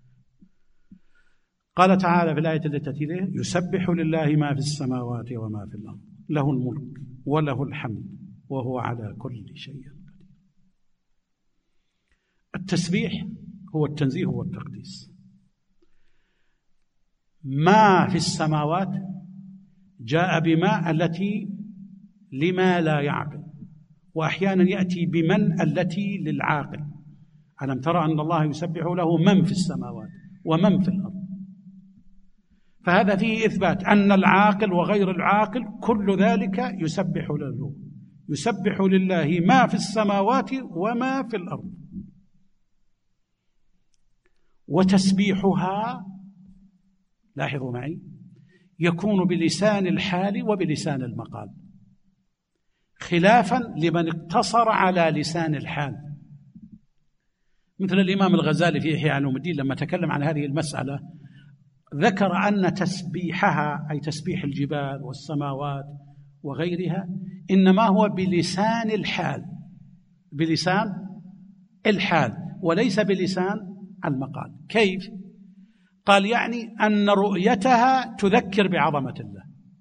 قال تعالى في الآية التي تليه يسبح لله ما في السماوات وما في الأرض له الملك وله الحمد وهو على كل شيء قدير. التسبيح هو التنزيه والتقديس. ما في السماوات جاء بما التي لما لا يعقل، وأحيانا يأتي بمن التي للعاقل. ألم ترى أن الله يسبح له من في السماوات ومن في الأرض، فهذا فيه إثبات أن العاقل وغير العاقل كل ذلك يسبح له. يسبح لله ما في السماوات وما في الأرض. وتسبيحها، لاحظوا معي، يكون بلسان الحال وبلسان المقال، خلافا لمن اقتصر على لسان الحال، مثل الإمام الغزالي في إحياء علوم الدين لما تكلم عن هذه المسألة ذكر أن تسبيحها، أي تسبيح الجبال والسماوات وغيرها، إنما هو بلسان الحال، بلسان الحال وليس بلسان المقال. كيف؟ قال يعني أن رؤيتها تذكر بعظمة الله،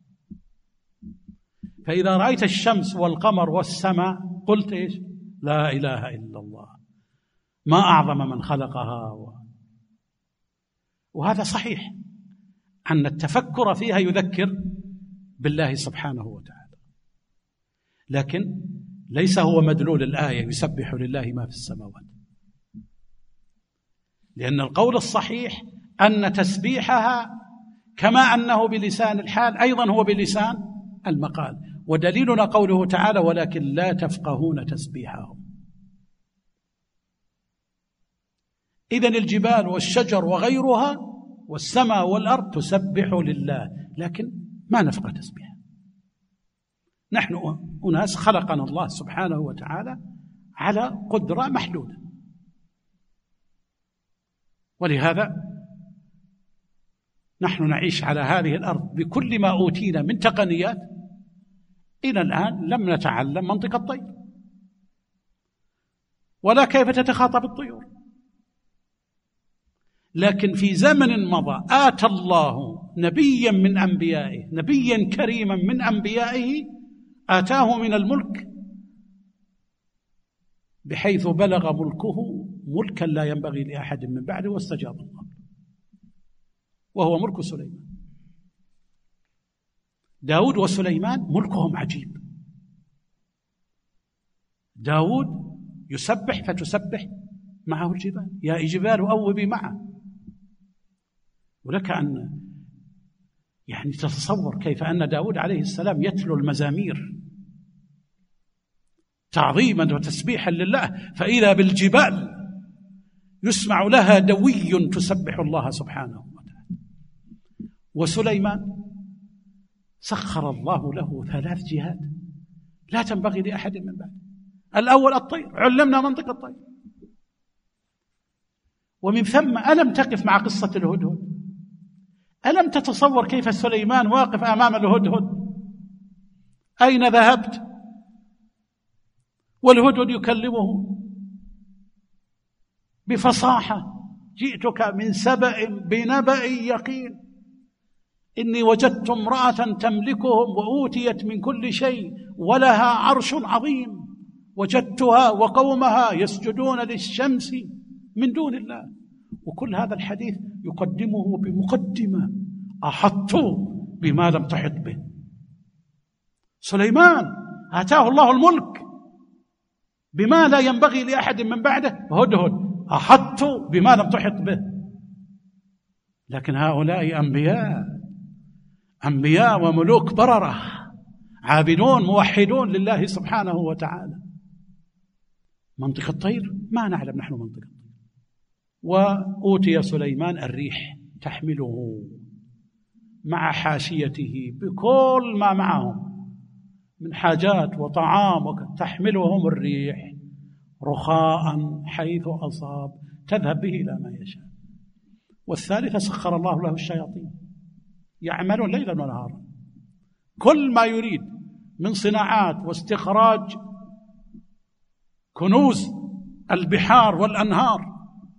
فإذا رأيت الشمس والقمر والسماء قلت إيش؟ لا إله إلا الله، ما أعظم من خلقها. وهذا صحيح أن التفكر فيها يذكر بالله سبحانه وتعالى، لكن ليس هو مدلول الآية يسبح لله ما في السماوات، لأن القول الصحيح أن تسبيحها كما أنه بلسان الحال أيضا هو بلسان المقال، ودليلنا قوله تعالى ولكن لا تفقهون تسبيحهم. إذن الجبال والشجر وغيرها والسماء والأرض تسبح لله، لكن ما نفقه تسبيح. نحن أناس خلقنا الله سبحانه وتعالى على قدرة محدودة، ولهذا نحن نعيش على هذه الأرض بكل ما أوتينا من تقنيات، إلى الآن لم نتعلم منطق الطير ولا كيف تتخاطب الطيور. لكن في زمن مضى آتى الله نبيا من أنبيائه، نبيا كريما من أنبيائه، آتاه من الملك بحيث بلغ ملكه ملكا لا ينبغي لأحد من بعده، واستجاب الله، وهو ملك سليمان. داود وسليمان ملكهم عجيب. داود يسبح فتسبح معه الجبال، يا جبال أوبي معه. ولك أن يعني تتصور كيف أن داود عليه السلام يتلو المزامير تعظيما وتسبيحا لله، فإذا بالجبال يسمع لها دوي تسبح الله سبحانه وتعالى. وسليمان سخر الله له 3 جهات لا تنبغي لأحد من بعد. الأول الطير، علمنا منطق الطير. ومن ثم ألم تقف مع قصة الهدهد؟ ألم تتصور كيف سليمان واقف أمام الهدهد؟ أين ذهبت؟ والهدهد يكلمه بفصاحة، جئتك من سبأ بنبأ يقين، إني وجدت امرأة تملكهم وأوتيت من كل شيء ولها عرش عظيم، وجدتها وقومها يسجدون للشمس من دون الله. وكل هذا الحديث يقدمه بمقدمة: أحطوا بما لم تحط به. سليمان آتاه الله الملك بما لا ينبغي لأحد من بعده، هدهد أحطوا بما لم تحط به. لكن هؤلاء أنبياء وملوك بررة، عابدون موحدون لله سبحانه وتعالى. منطق الطير ما نعلم نحن منطق الطير. وأوتي سليمان الريح تحمله مع حاشيته بكل ما معهم من حاجات وطعام، تحملهم الريح رخاء حيث أصاب، تذهب به إلى ما يشاء. والثالثة سخر الله له الشياطين يعملون ليلا ونهارا، كل ما يريد من صناعات واستخراج كنوز البحار والأنهار.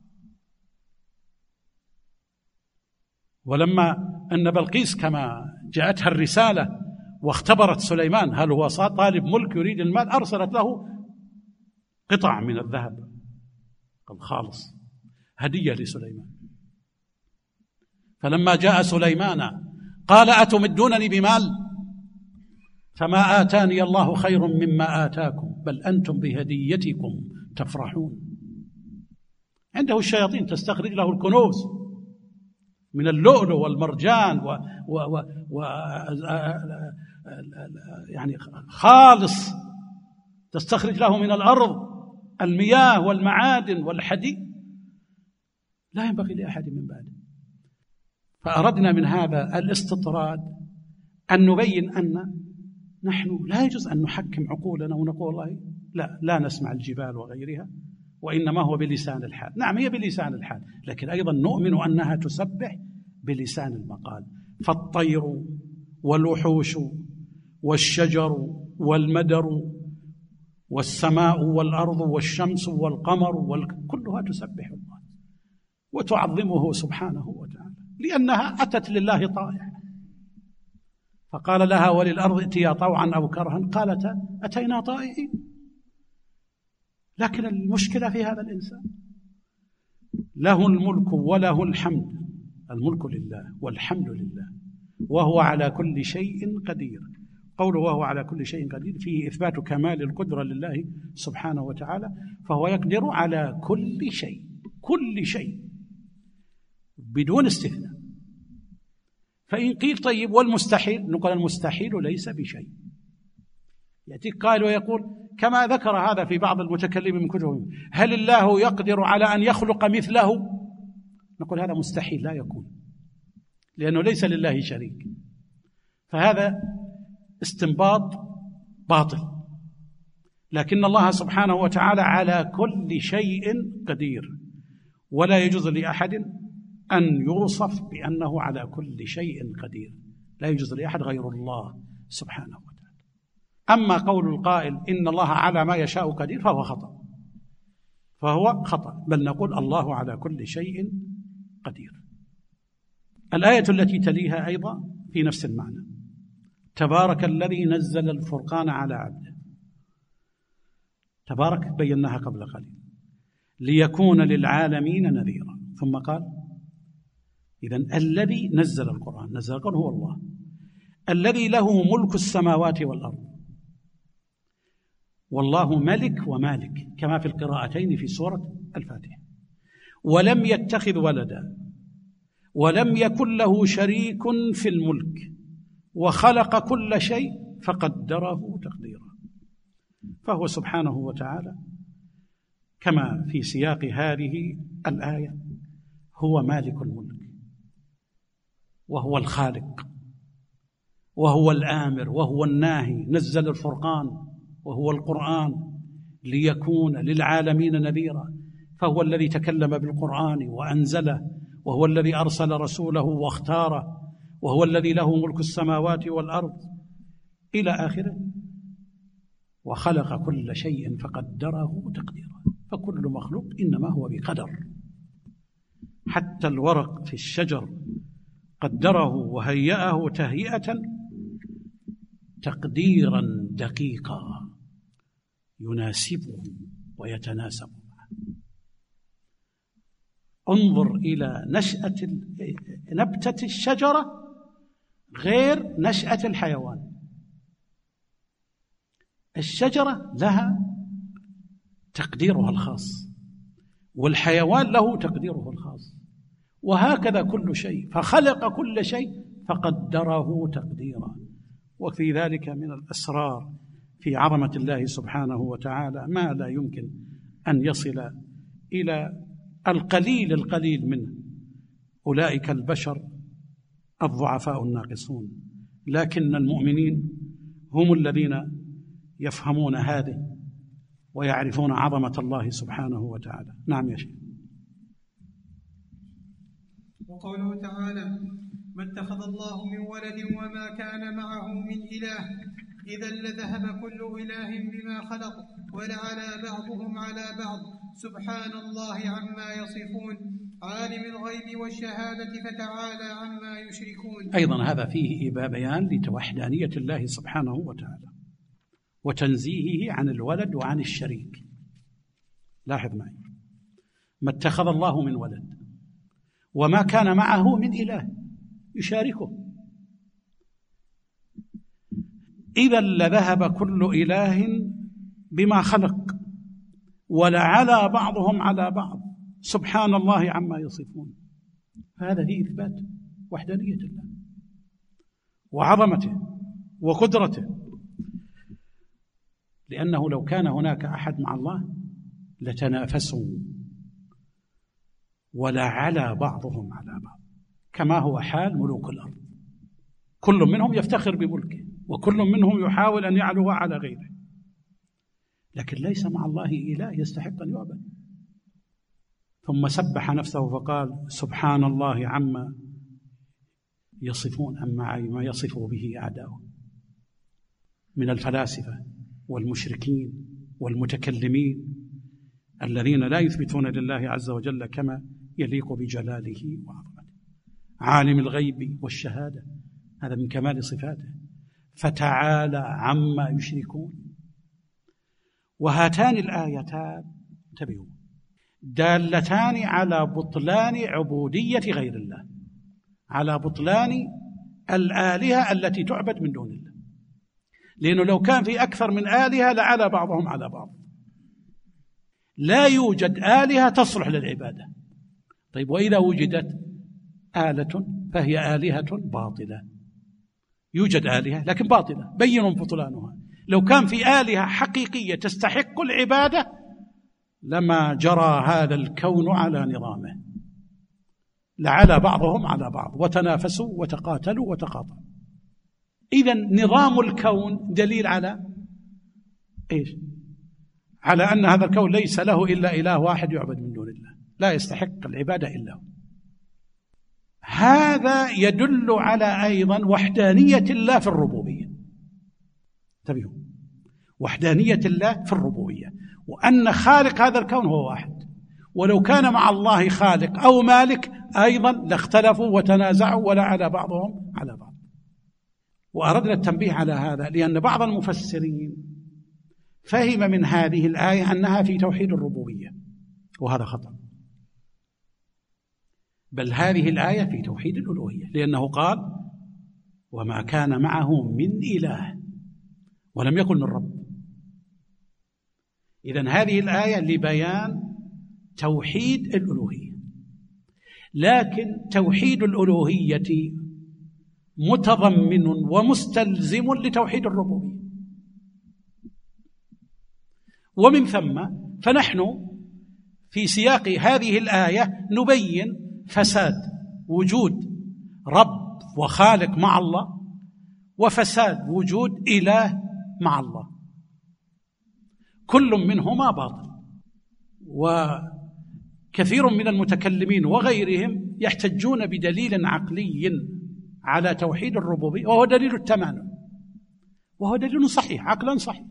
ولما أن بلقيس كما جاءتها الرسالة واختبرت سليمان هل هو طالب ملك يريد المال، أرسلت له قطع من الذهب الخالص هدية لسليمان. فلما جاء سليمان قال أتمدونني بمال فما آتاني الله خير مما آتاكم بل أنتم بهديتكم تفرحون. عنده الشياطين تستخرج له الكنوز من اللؤلؤ والمرجان يعني خالص تستخرج له من الأرض المياه والمعادن والحديد، لا ينبغي لأحد من بعده. فأردنا من هذا الاستطراد أن نبين أن نحن لا يجوز أن نحكم عقولنا ونقول والله لا نسمع الجبال وغيرها، وإنما هو بلسان الحال. نعم هي بلسان الحال، لكن أيضا نؤمن أنها تسبح بلسان المقال. فالطير والوحوش والشجر والمدر والسماء والأرض والشمس والقمر كلها تسبح الله وتعظمه سبحانه وتعالى، لأنها أتت لله طائعة. فقال لها وللأرض ائتيا طوعا أو كرها، قالتا أتينا طائعين. لكن المشكلة في هذا الإنسان، له الملك وله الحمد، الملك لله والحمد لله، وهو على كل شيء قدير. قوله وهو على كل شيء قدير فيه إثبات كمال القدرة لله سبحانه وتعالى، فهو يقدر على كل شيء، كل شيء بدون استثناء. فإن قيل طيب والمستحيل، نقول المستحيل ليس بشيء. يأتيك قائل ويقول كما ذكر هذا في بعض المتكلمين من كتبهم، هل الله يقدر على أن يخلق مثله؟ نقول هذا مستحيل لا يكون، لأنه ليس لله شريك. فهذا استنباط باطل، لكن الله سبحانه وتعالى على كل شيء قدير، ولا يجوز لأحد أن يوصف بأنه على كل شيء قدير، لا يجوز لأحد غير الله سبحانه وتعالى. أما قول القائل إن الله على ما يشاء قدير فهو خطأ، بل نقول الله على كل شيء قدير. الآية التي تليها أيضا في نفس المعنى، تبارك الذي نزل الفرقان على عبده. تبارك بيناها قبل قليل، ليكون للعالمين نذيرا. ثم قال إذن الذي نزل القرآن، نزل القرآن هو الله الذي له ملك السماوات والأرض، والله ملك ومالك كما في القراءتين في سورة الفاتحة. ولم يتخذ ولدا ولم يكن له شريك في الملك وخلق كل شيء فقدره تقديرا. فهو سبحانه وتعالى كما في سياق هذه الآية هو مالك الملك، وهو الخالق، وهو الآمر، وهو الناهي. نزل الفرقان وهو القرآن ليكون للعالمين نذيرا، فهو الذي تكلم بالقرآن وأنزله، وهو الذي أرسل رسوله واختاره، وهو الذي له ملك السماوات والأرض إلى آخره. وخلق كل شيء فقدره تقديرا. فكل مخلوق إنما هو بقدر، حتى الورق في الشجر قدره وهيأه تهيئة تقديرا دقيقا يناسبه ويتناسب معه. انظر إلى نبتة الشجرة غير نشأة الحيوان. الشجرة لها تقديرها الخاص، والحيوان له تقديره الخاص، وهكذا كل شيء. فخلق كل شيء فقدره تقديرا. وفي ذلك من الأسرار في عظمة الله سبحانه وتعالى ما لا يمكن أن يصل إلى القليل منه، أولئك البشر الضعفاء الناقصون. لكن المؤمنين هم الذين يفهمون هذه ويعرفون عظمة الله سبحانه وتعالى. نعم يا شيخ. وقوله تعالى ما اتخذ الله من ولد وما كان معه من إله إذا لذهب كل إله بما خلق ولعلى بعضهم على بعض سبحان الله عما يصفون عالم الغيب والشهادة فتعالى عما يشركون. أيضا هذا فيه بيان لتوحدانية الله سبحانه وتعالى وتنزيهه عن الولد وعن الشريك. لاحظ معي، ما اتخذ الله من ولد وما كان معه من إله يشاركه، إذا لذهب كل إله بما خلق ولعلى بعضهم على بعض سبحان الله عما يصفون. فهذا فيه إثبات وحدانية الله وعظمته وقدرته. لأنه لو كان هناك أحد مع الله لتنافسوا ولعلى بعضهم على بعض، كما هو حال ملوك الأرض، كل منهم يفتخر بملكه وكل منهم يحاول أن يعلو على غيره، لكن ليس مع الله إله يستحق أن يعبد. ثم سبح نفسه فقال سبحان الله عما يصفون، أما ما يصف به أعداؤه من الفلاسفة والمشركين والمتكلمين الذين لا يثبتون لله عز وجل كما يليق بجلاله وعظمته. عالم الغيب والشهادة، هذا من كمال صفاته، فتعالى عما يشركون. وهاتان الآيتان انتبهوا دالتان على بطلان عبودية غير الله، على بطلان الآلهة التي تعبد من دون الله، لأنه لو كان في أكثر من آلهة لعلى بعضهم على بعض. لا يوجد آلهة تصلح للعبادة. طيب وإذا وجدت آلة فهي آلهة باطلة. يوجد آلهة لكن باطلة، بين بطلانها. لو كان في آلهة حقيقية تستحق العبادة لما جرى هذا الكون على نظامه، لعلى بعضهم على بعض وتنافسوا وتقاتلوا وتقاطعوا. إذن نظام الكون دليل على إيش؟ على أن هذا الكون ليس له إلا إله واحد يعبد من دون الله، لا يستحق العبادة إلا هو. هذا يدل على أيضا وحدانية الله في الربوبية. انتبهوا، وحدانية الله في الربوبية، وأن خالق هذا الكون هو واحد، ولو كان مع الله خالق أو مالك أيضا لاختلفوا وتنازعوا ولا على بعضهم على بعض. وأردنا التنبيه على هذا لأن بعض المفسرين فهم من هذه الآية أنها في توحيد الربوبية، وهذا خطأ، بل هذه الآية في توحيد الألوهية، لأنه قال وما كان معه من إله ولم يكن من رب. إذن هذه الآية لبيان توحيد الألوهية، لكن توحيد الألوهية متضمن ومستلزم لتوحيد الربوبية، ومن ثم فنحن في سياق هذه الآية نبين فساد وجود رب وخالق مع الله وفساد وجود إله مع الله، كل منهما باطل. وكثير من المتكلمين وغيرهم يحتجون بدليل عقلي على توحيد الربوبية، وهو دليل التمانع، وهو دليل صحيح عقلا صحيح.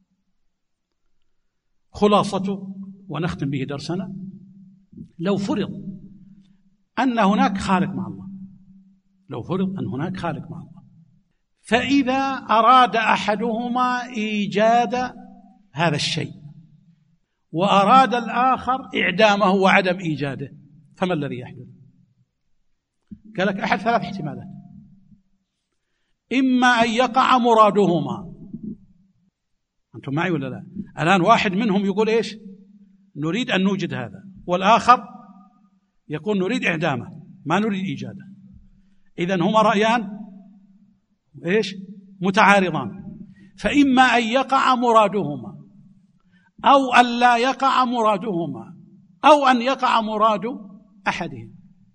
خلاصته ونختم به درسنا: لو فرض أن هناك خالق مع الله، لو فرض أن هناك خالق مع الله، فإذا أراد أحدهما إيجاد هذا الشيء وأراد الآخر إعدامه وعدم إيجاده، فما الذي يحدث؟ قال لك أحد ثلاث احتمالات: إما أن يقع مرادهما. أنتم معي ولا لا؟ الآن واحد منهم يقول إيش؟ نريد أن نوجد هذا، والآخر يقول نريد إعدامه ما نريد إيجاده. إذن هما رأيان إيش؟ متعارضان. فإما أن يقع مرادهما أو أن لا يقع مرادهما أو أن يقع مراد أحدهم.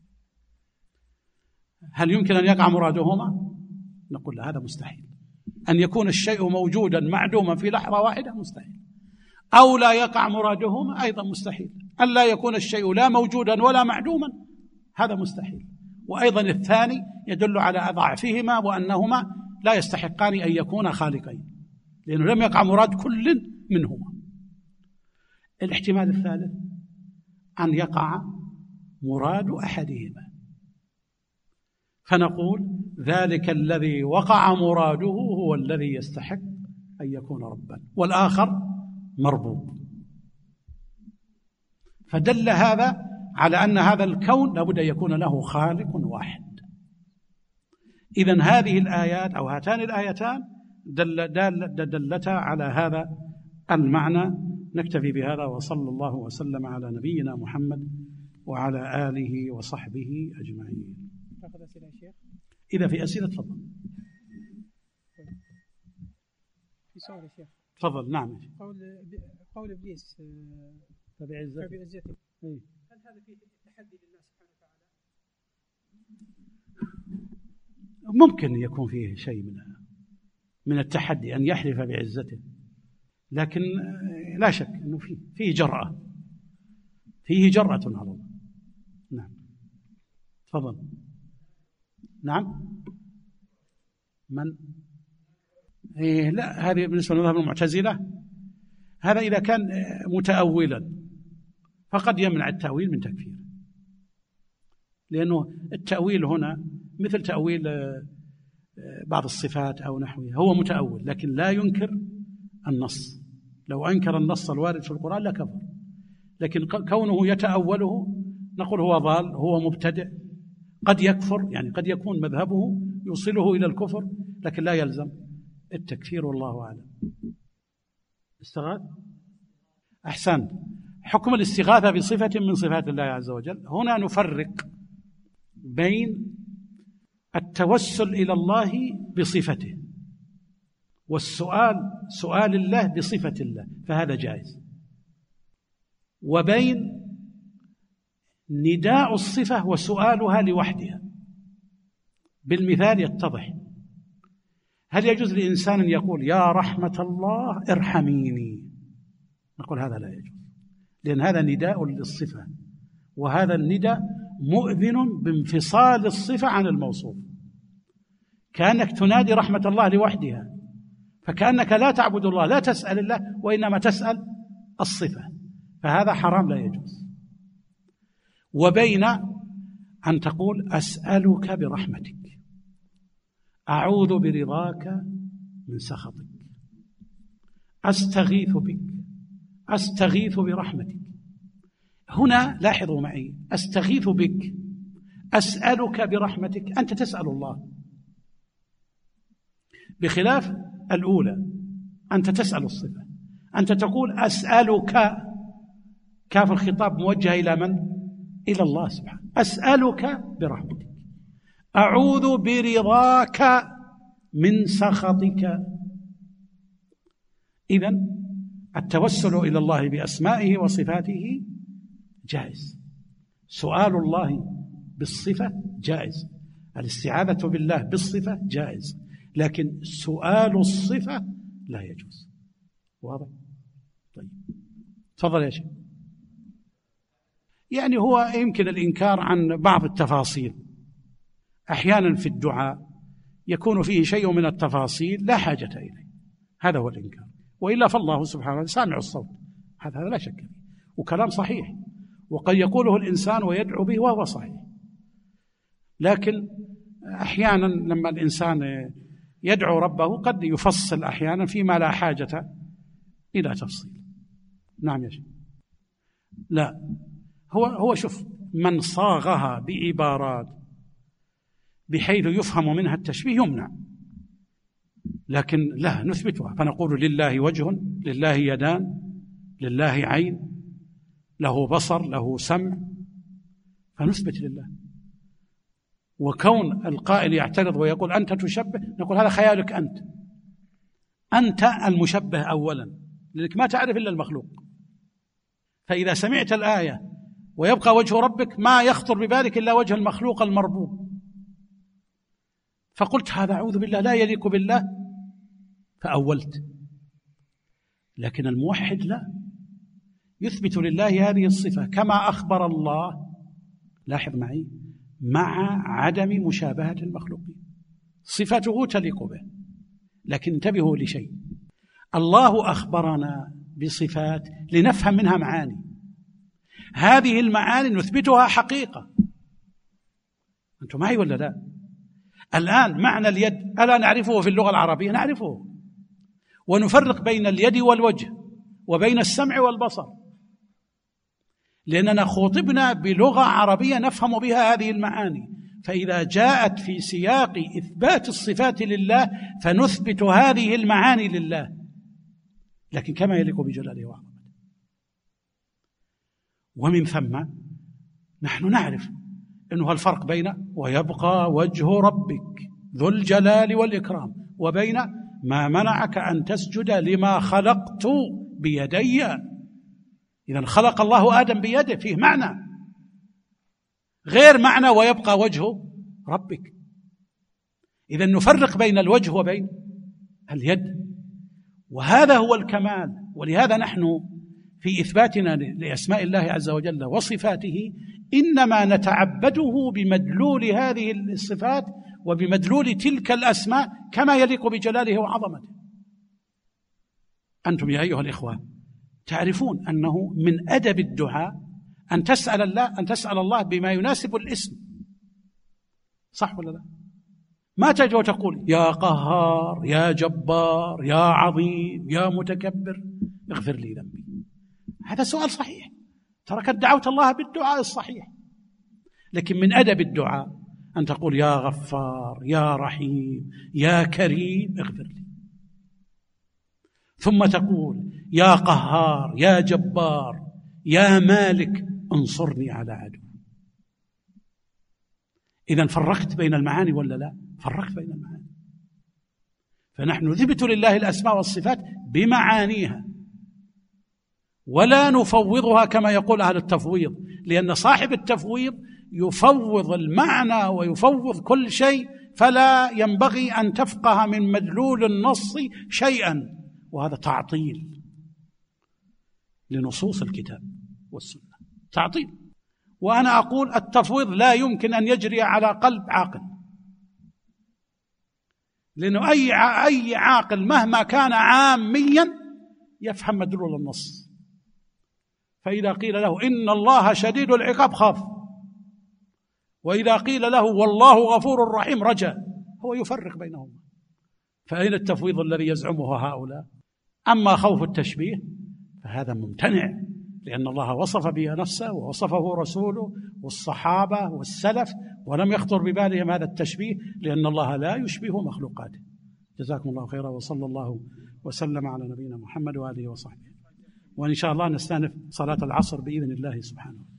هل يمكن أن يقع مرادهما؟ نقول هذا مستحيل. أن يكون الشيء موجودا معدوما في لحظة واحدة مستحيل. أو لا يقع مرادهما أيضا مستحيل. أن لا يكون الشيء لا موجودا ولا معدوما هذا مستحيل. وأيضا الثاني يدل على ضعفهما وأنهما لا يستحقان أن يكونا خالقين، لأنه لم يقع مراد كل منهما. الاحتمال الثالث أن يقع مراد أحدهما، فنقول ذلك الذي وقع مراده هو الذي يستحق أن يكون ربا، والآخر مربوب. فدل هذا على أن هذا الكون لابد أن يكون له خالق واحد. إذن هذه الآيات أو هاتان الآيتان دلتا على هذا المعنى. نكتفي بهذا، وصلى الله وسلم على نبينا محمد وعلى آله وصحبه أجمعين. إذا في أسئلة تفضل. في سؤال يا شيخ. تفضل. نعم. قول إبليس فبعزته، هل هذا فيه تحدي لله سبحانه وتعالى؟ ممكن يكون فيه شيء من التحدي أن يحلف بعزته، لكن لا شك أنه فيه جرأة، فيه جرأة على الله. نعم. تفضل. نعم. من؟ لا، هذه بالنسبة لمذهب المعتزلة، هذا إذا كان متأولا فقد يمنع التأويل من تكفيره، لأنه التأويل هنا مثل تأويل بعض الصفات أو نحوها، هو متأول لكن لا ينكر النص. لو أنكر النص الوارد في القرآن لكفر، لكن كونه يتأوله نقول هو ضال، هو مبتدع، قد يكفر، يعني قد يكون مذهبه يوصله إلى الكفر، لكن لا يلزم التكفير، والله أعلم. استغاث. أحسن. حكم الاستغاثة بصفة من صفات الله عز وجل، هنا نفرق بين التوسل إلى الله بصفته والسؤال سؤال الله بصفة الله، فهذا جائز، وبين نداء الصفة وسؤالها لوحدها. بالمثال يتضح. هل يجوز لإنسان أن يقول يا رحمة الله ارحميني؟ نقول هذا لا يجوز، لأن هذا نداء للصفة، وهذا النداء مؤذن بانفصال الصفة عن الموصوف، كأنك تنادي رحمة الله لوحدها، فكأنك لا تعبد الله، لا تسأل الله، وإنما تسأل الصفة، فهذا حرام لا يجوز. وبين أن تقول أسألك برحمتك، أعوذ برضاك من سخطك، أستغيث بك، أستغيث برحمتك. هنا لاحظوا معي، أستغيث بك، أسألك برحمتك، أنت تسأل الله، بخلاف الأولى أنت تسأل الصفة. أنت تقول أسألك، كاف الخطاب موجه إلى من؟ إلى الله سبحانه. أسألك برحمتك، أعوذ برضاك من سخطك. إذن التوسل إلى الله بأسمائه وصفاته جائز، سؤال الله بالصفة جائز، الاستعاذة بالله بالصفة جائز، لكن سؤال الصفة لا يجوز. واضح؟ طيب تفضل يا شيخ. يعني هو يمكن الإنكار عن بعض التفاصيل، أحيانا في الدعاء يكون فيه شيء من التفاصيل لا حاجة إليه، هذا هو الإنكار، وإلا فالله سبحانه وتعالى سامع الصوت، هذا لا شك فيه، وكلام صحيح، وقد يقوله الإنسان ويدعو به وهو صحيح، لكن أحيانا لما الإنسان يدعو ربه قد يفصل أحيانا فيما لا حاجة إلى تفصيل. نعم يا شيخ. لا، هو شوف، من صاغها بعبارات بحيث يفهم منها التشبيه يمنع، لكن لا نثبتها، فنقول لله وجه، لله يدان، لله عين، له بصر، له سمع، فنثبت لله. وكون القائل يعترض ويقول أنت تشبه، نقول هذا خيالك أنت المشبه أولا، لأنك ما تعرف إلا المخلوق، فإذا سمعت الآية ويبقى وجه ربك ما يخطر ببالك إلا وجه المخلوق المربوب، فقلت هذا أعوذ بالله لا يليق بالله فأولت. لكن الموحد لا، يثبت لله هذه الصفة كما أخبر الله، لاحظ معي، مع عدم مشابهة المخلوقين، صفته تليق به. لكن انتبهوا لشيء، الله أخبرنا بصفات لنفهم منها معاني، هذه المعاني نثبتها حقيقة. أنتم معي ولا لا؟ الآن معنى اليد ألا نعرفه في اللغة العربية؟ نعرفه، ونفرق بين اليد والوجه وبين السمع والبصر، لأننا خاطبنا بلغة عربية نفهم بها هذه المعاني، فإذا جاءت في سياق إثبات الصفات لله فنثبت هذه المعاني لله، لكن كما يليق بجلاله وعظمته. ومن ثم نحن نعرف أنه الفرق بين ويبقى وجه ربك ذو الجلال والإكرام وبين ما منعك أن تسجد لما خلقت بيدي. إذن خلق الله آدم بيده، فيه معنى غير معنى ويبقى وجه ربك. إذن نفرق بين الوجه وبين اليد، وهذا هو الكمال. ولهذا نحن في إثباتنا لأسماء الله عز وجل وصفاته إنما نتعبده بمدلول هذه الصفات وبمدلول تلك الأسماء كما يليق بجلاله وعظمته. أنتم يا أيها الإخوة تعرفون أنه من أدب الدعاء أن تسأل الله بما يناسب الاسم، صح ولا لا؟ ما تجي وتقول يا قهار، يا جبار، يا عظيم، يا متكبر، اغفر لي ذنبي. هذا سؤال صحيح، ترى قد دعوت الله بالدعاء الصحيح. لكن من أدب الدعاء أن تقول يا غفار، يا رحيم، يا كريم، اغفر لي. ثم تقول يا قهار، يا جبار، يا مالك، انصرني على عدو. إذن فرقت بين المعاني ولا لا؟ فرقت بين المعاني. فنحن نثبت لله الأسماء والصفات بمعانيها ولا نفوضها كما يقول أهل التفويض، لأن صاحب التفويض يفوض المعنى ويفوض كل شيء، فلا ينبغي أن تفقه من مدلول النص شيئا، وهذا تعطيل لنصوص الكتاب والسنة، تعطيل. وأنا أقول التفويض لا يمكن أن يجري على قلب عاقل، لأنه أي عاقل مهما كان عاميا يفهم مدلول النص. فإذا قيل له إن الله شديد العقاب خاف، وإذا قيل له والله غفور رحيم رجا، هو يفرق بينهما. فأين التفويض الذي يزعمه هؤلاء؟ أما خوف التشبيه فهذا ممتنع، لأن الله وصف به نفسه ووصفه رسوله والصحابة والسلف، ولم يخطر ببالهم هذا التشبيه، لأن الله لا يشبه مخلوقاته. جزاكم الله خيرا، وصلى الله وسلم على نبينا محمد وآله وصحبه. وإن شاء الله نستأنف صلاة العصر بإذن الله سبحانه.